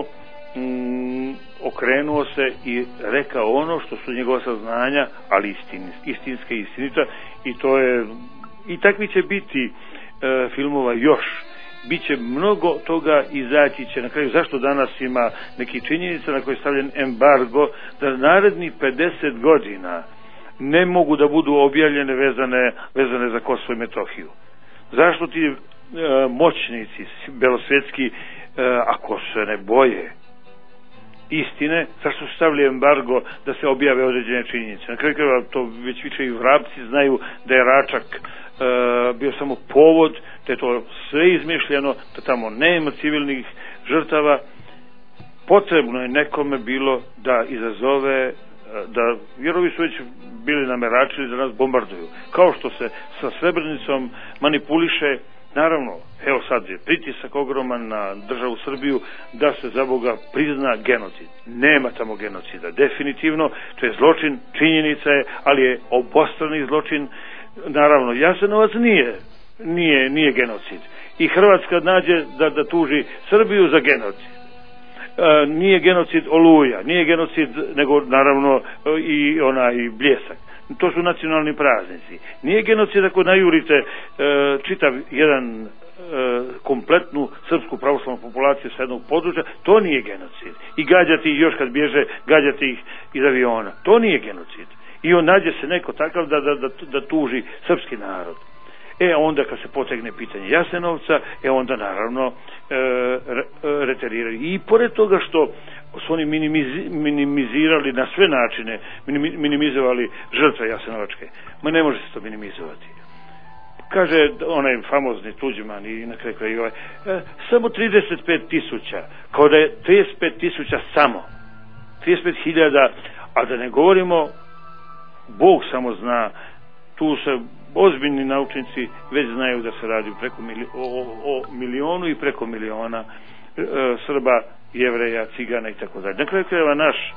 mm, okrenuo se i rekao ono što su njegova saznanja, ali istin, istinske i istinita, i to je, i takvi će biti e, filmova još. Biće mnogo toga, izaći će na kraju. Zašto danas ima neki činjenica na koje je stavljen embargo da narednih pedeset godina ne mogu da budu objavljene vezane, vezane za Kosovo i Metohiju? Zašto ti e, moćnici belosvetski, e, ako se ne boje istine, zašto su stavili embargo da se objave određene činjenice? Na kraju krajeva to već više i vrapci znaju da je Račak e, bio samo povod, da je to sve izmišljeno, da tamo nema civilnih žrtava. Potrebno je nekome bilo da izazove, da, jer ovi su već bili nameračili da nas bombarduju. Kao što se sa Srebrenicom manipuliše, naravno, evo sad je pritisak ogroman na državu Srbiju da se za Boga prizna genocid. Nema tamo genocida, definitivno, to je zločin, činjenica je, ali je obostrani zločin. Naravno, Jasenovac nije Nije, nije genocid. I Hrvatska nađe da, da tuži Srbiju za genocid. E, nije genocid Oluja, nije genocid, nego naravno i onaj Bljesak. To su nacionalni praznici. Nije genocid ako najurite e, čitav jedan e, kompletnu srpsku pravoslavnu populaciju sa jednog područja, to nije genocid. I gađati ih još kad bježe, gađati ih iz aviona. To nije genocid. I on nađe se neko takav da, da, da, da tuži srpski narod. E onda kad se potegne pitanje Jasenovca, e onda naravno e, re, reteriraju. I pored toga što su oni minimizi, minimizirali na sve načine, minim, minimizovali žrtve Jasenovačke, ma ne može se to minimizovati. Kaže onaj famozni Tuđman i na kraju kraju ovaj, e, samo trideset pet tisuća, kao da je trideset pet tisuća samo, trideset pet hiljada, a da ne govorimo, Bog samo zna, tu se ozbiljni naučnici već znaju da se radi preko milio, o, o milionu i preko miliona e, Srba, Jevreja, Cigana i tako dalje. Na kraju krajeva naš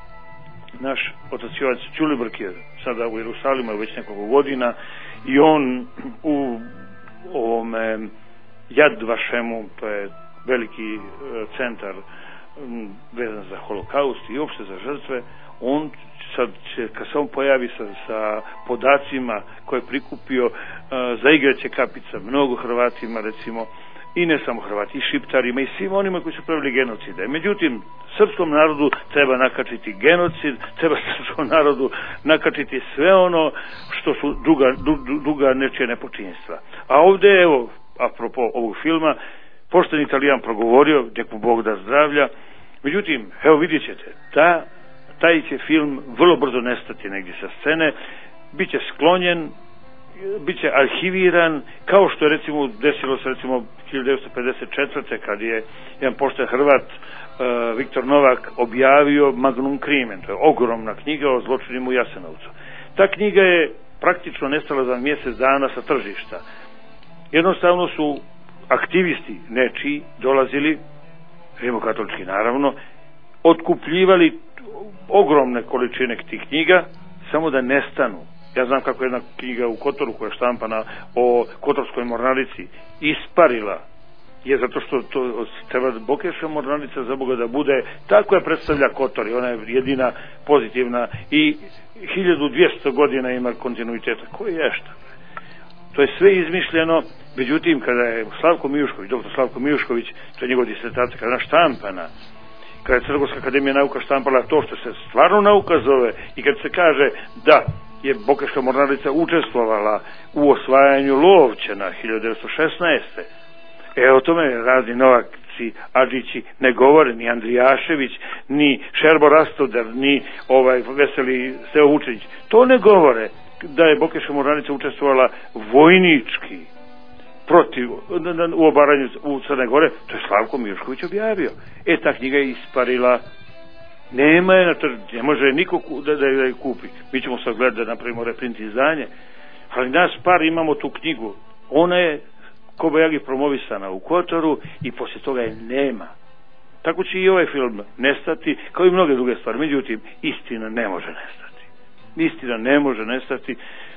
naš otac Jovac Ćulibrk je sada u Jerusalimu već nekoliko godina i on u ovome Jad Vašemu, to je veliki e, centar m, vezan za holokaust i uopšte za žrtve, on sad će, kad se on pojavi sa, sa podacima koje je prikupio, uh, zaigraće kapica mnogo Hrvatima, recimo, i ne samo Hrvati, i Šiptarima, i svim onima koji su pravili genocide. Međutim, srpskom narodu treba nakačiti genocid, treba srpskom narodu nakačiti sve ono što su druga, druga nečije nepočinjstva. A ovdje, evo, apropo ovog filma, pošten Italijan progovorio, nek mu Bog da zdravlja, međutim, evo vidjet ćete, ta taj će film vrlo brzo nestati negdje sa scene, bit će sklonjen, bit će arhiviran, kao što je recimo desilo se recimo hiljadu devetsto pedeset četvrte kad je jedan pošten Hrvat, uh, Viktor Novak, objavio Magnum Crimen, to je ogromna knjiga o zločinima u Jasenovcu. Ta knjiga je praktično nestala za mjesec dana sa tržišta. Jednostavno su aktivisti nečiji dolazili, rimokatolički naravno, otkupljivali ogromne količine tih knjiga samo da nestanu. Ja znam kako jedna knjiga u Kotoru koja je štampana o Kotorskoj mornarici isparila, je zato što to treba Bokeša mornarica za Boga da bude tako je predstavlja Kotor i ona je jedina pozitivna i hiljadu dvjesto godina ima kontinuiteta. Koji je šta? To je sve izmišljeno. Međutim, kada je Slavko Mijušković, doktor Slavko Mijušković, to je njegov disertacija, kada je štampana kada je Crnogorska akademija nauka štampala to što se stvarno nauka zove i kad se kaže da je Bokeška mornarica učestvovala u osvajanju Lovćena hiljadu devetsto šesnaeste. E, o tome razni Novakci, Adžići ne govore, ni Andrijašević, ni Šerbo Rastoder, ni ovaj Veseli Steo Vučević. To ne govore da je Bokeška mornarica učestvovala vojnički protiv, u obaranju u Crne Gore. To je Slavko Mišković objavio. E, ta knjiga je isparila. Nema je na tržištu, ne može niko da, da, da je kupi. Mi ćemo sad gledati da napravimo reprint izdanje, ali nas par imamo tu knjigu. Ona je kobajagi promovisana u Kotoru i poslije toga je nema. Tako će i ovaj film nestati, kao i mnoge druge stvari. Međutim, istina ne može nestati. Istina ne može nestati.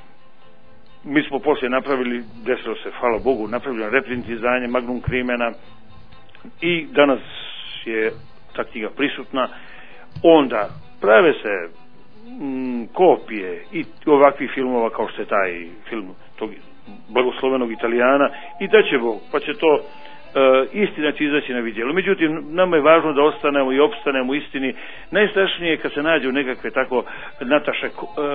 Mi smo poslije napravili, desilo se, hvala Bogu, napravili reprint izdanje Magnum Crimena i danas je ta knjiga prisutna. Onda prave se mm, kopije i ovakvih filmova kao što je taj film tog blagoslovenog Italijana i da će Bog, pa će to e, istina će izaći na vidjelo. Međutim, nama je važno da ostanemo i opstanemo u istini. Najstrašnije je kad se nađu nekakve tako Nataše e,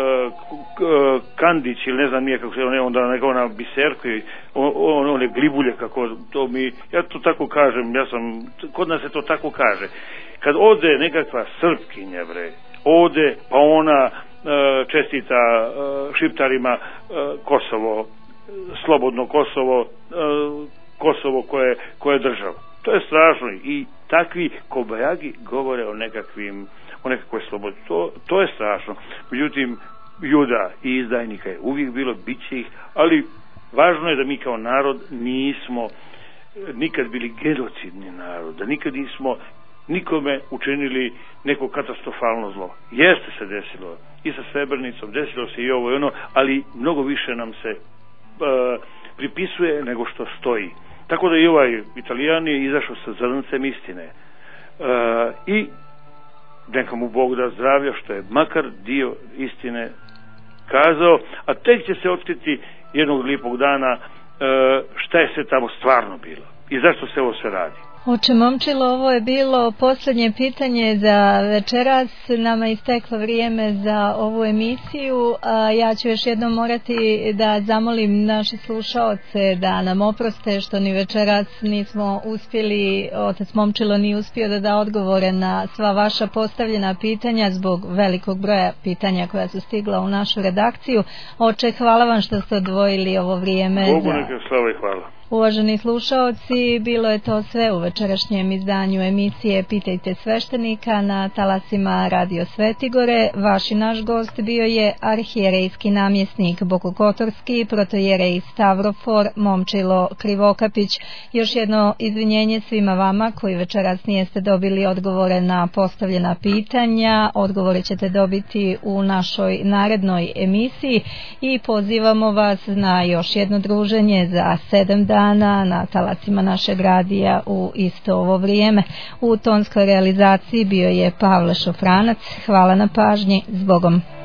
Kandić ili ne znam nije kako se on, onda neka ona Biserko i on, on, one glibulje kako to mi, ja to tako kažem, ja sam, kod nas se to tako kaže. Kad ode nekakva Srpkinja, bre, ode, pa ona e, čestita e, Šiptarima e, Kosovo, slobodno Kosovo, e, Kosovo koje, koje je država. To je strašno i takvi kobajagi govore o nekakvim, o nekakvoj slobodi. To, to je strašno. Međutim, juda i izdajnika je uvijek bilo, bit će ih, ali važno je da mi kao narod nismo nikad bili genocidni narod, da nikad nismo nikome učinili neko katastrofalno zlo. Jeste se desilo i sa Srebrenicom, desilo se i ovo i ono, ali mnogo više nam se uh, pripisuje nego što stoji. Tako da i ovaj Italijan je izašao sa zrncem istine. Uh, I neka mu Bog da zdravlja što je makar dio istine kazao, a tek će se otkriti jednog lijepog dana uh, šta je sve tamo stvarno bilo i zašto se ovo sve radi. Oče Momčilo, ovo je bilo posljednje pitanje za večeras. Nama je isteklo vrijeme za ovu emisiju, a ja ću još jednom morati da zamolim naše slušaoce da nam oproste što ni večeras nismo uspjeli, otac Momčilo nije uspio da da odgovore na sva vaša postavljena pitanja zbog velikog broja pitanja koja su stigla u našu redakciju. Oče, hvala vam što ste odvojili ovo vrijeme. Bogu za... neka slava i hvala. Uvaženi slušaoci, bilo je to sve u večerašnjem izdanju emisije Pitajte sveštenika na talasima Radio Svetigore. Vaš i naš gost bio je arhijerejski namjesnik Bokokotorski, protojerej Stavrofor Momčilo Krivokapić. Još jedno izvinjenje svima vama koji večeras nijeste dobili odgovore na postavljena pitanja. Odgovore ćete dobiti u našoj narednoj emisiji i pozivamo vas na još jedno druženje za sedam dana na talasima našeg radija u isto ovo vrijeme. U tonskoj realizaciji bio je Pavle Šofranac. Hvala na pažnji. Zbogom.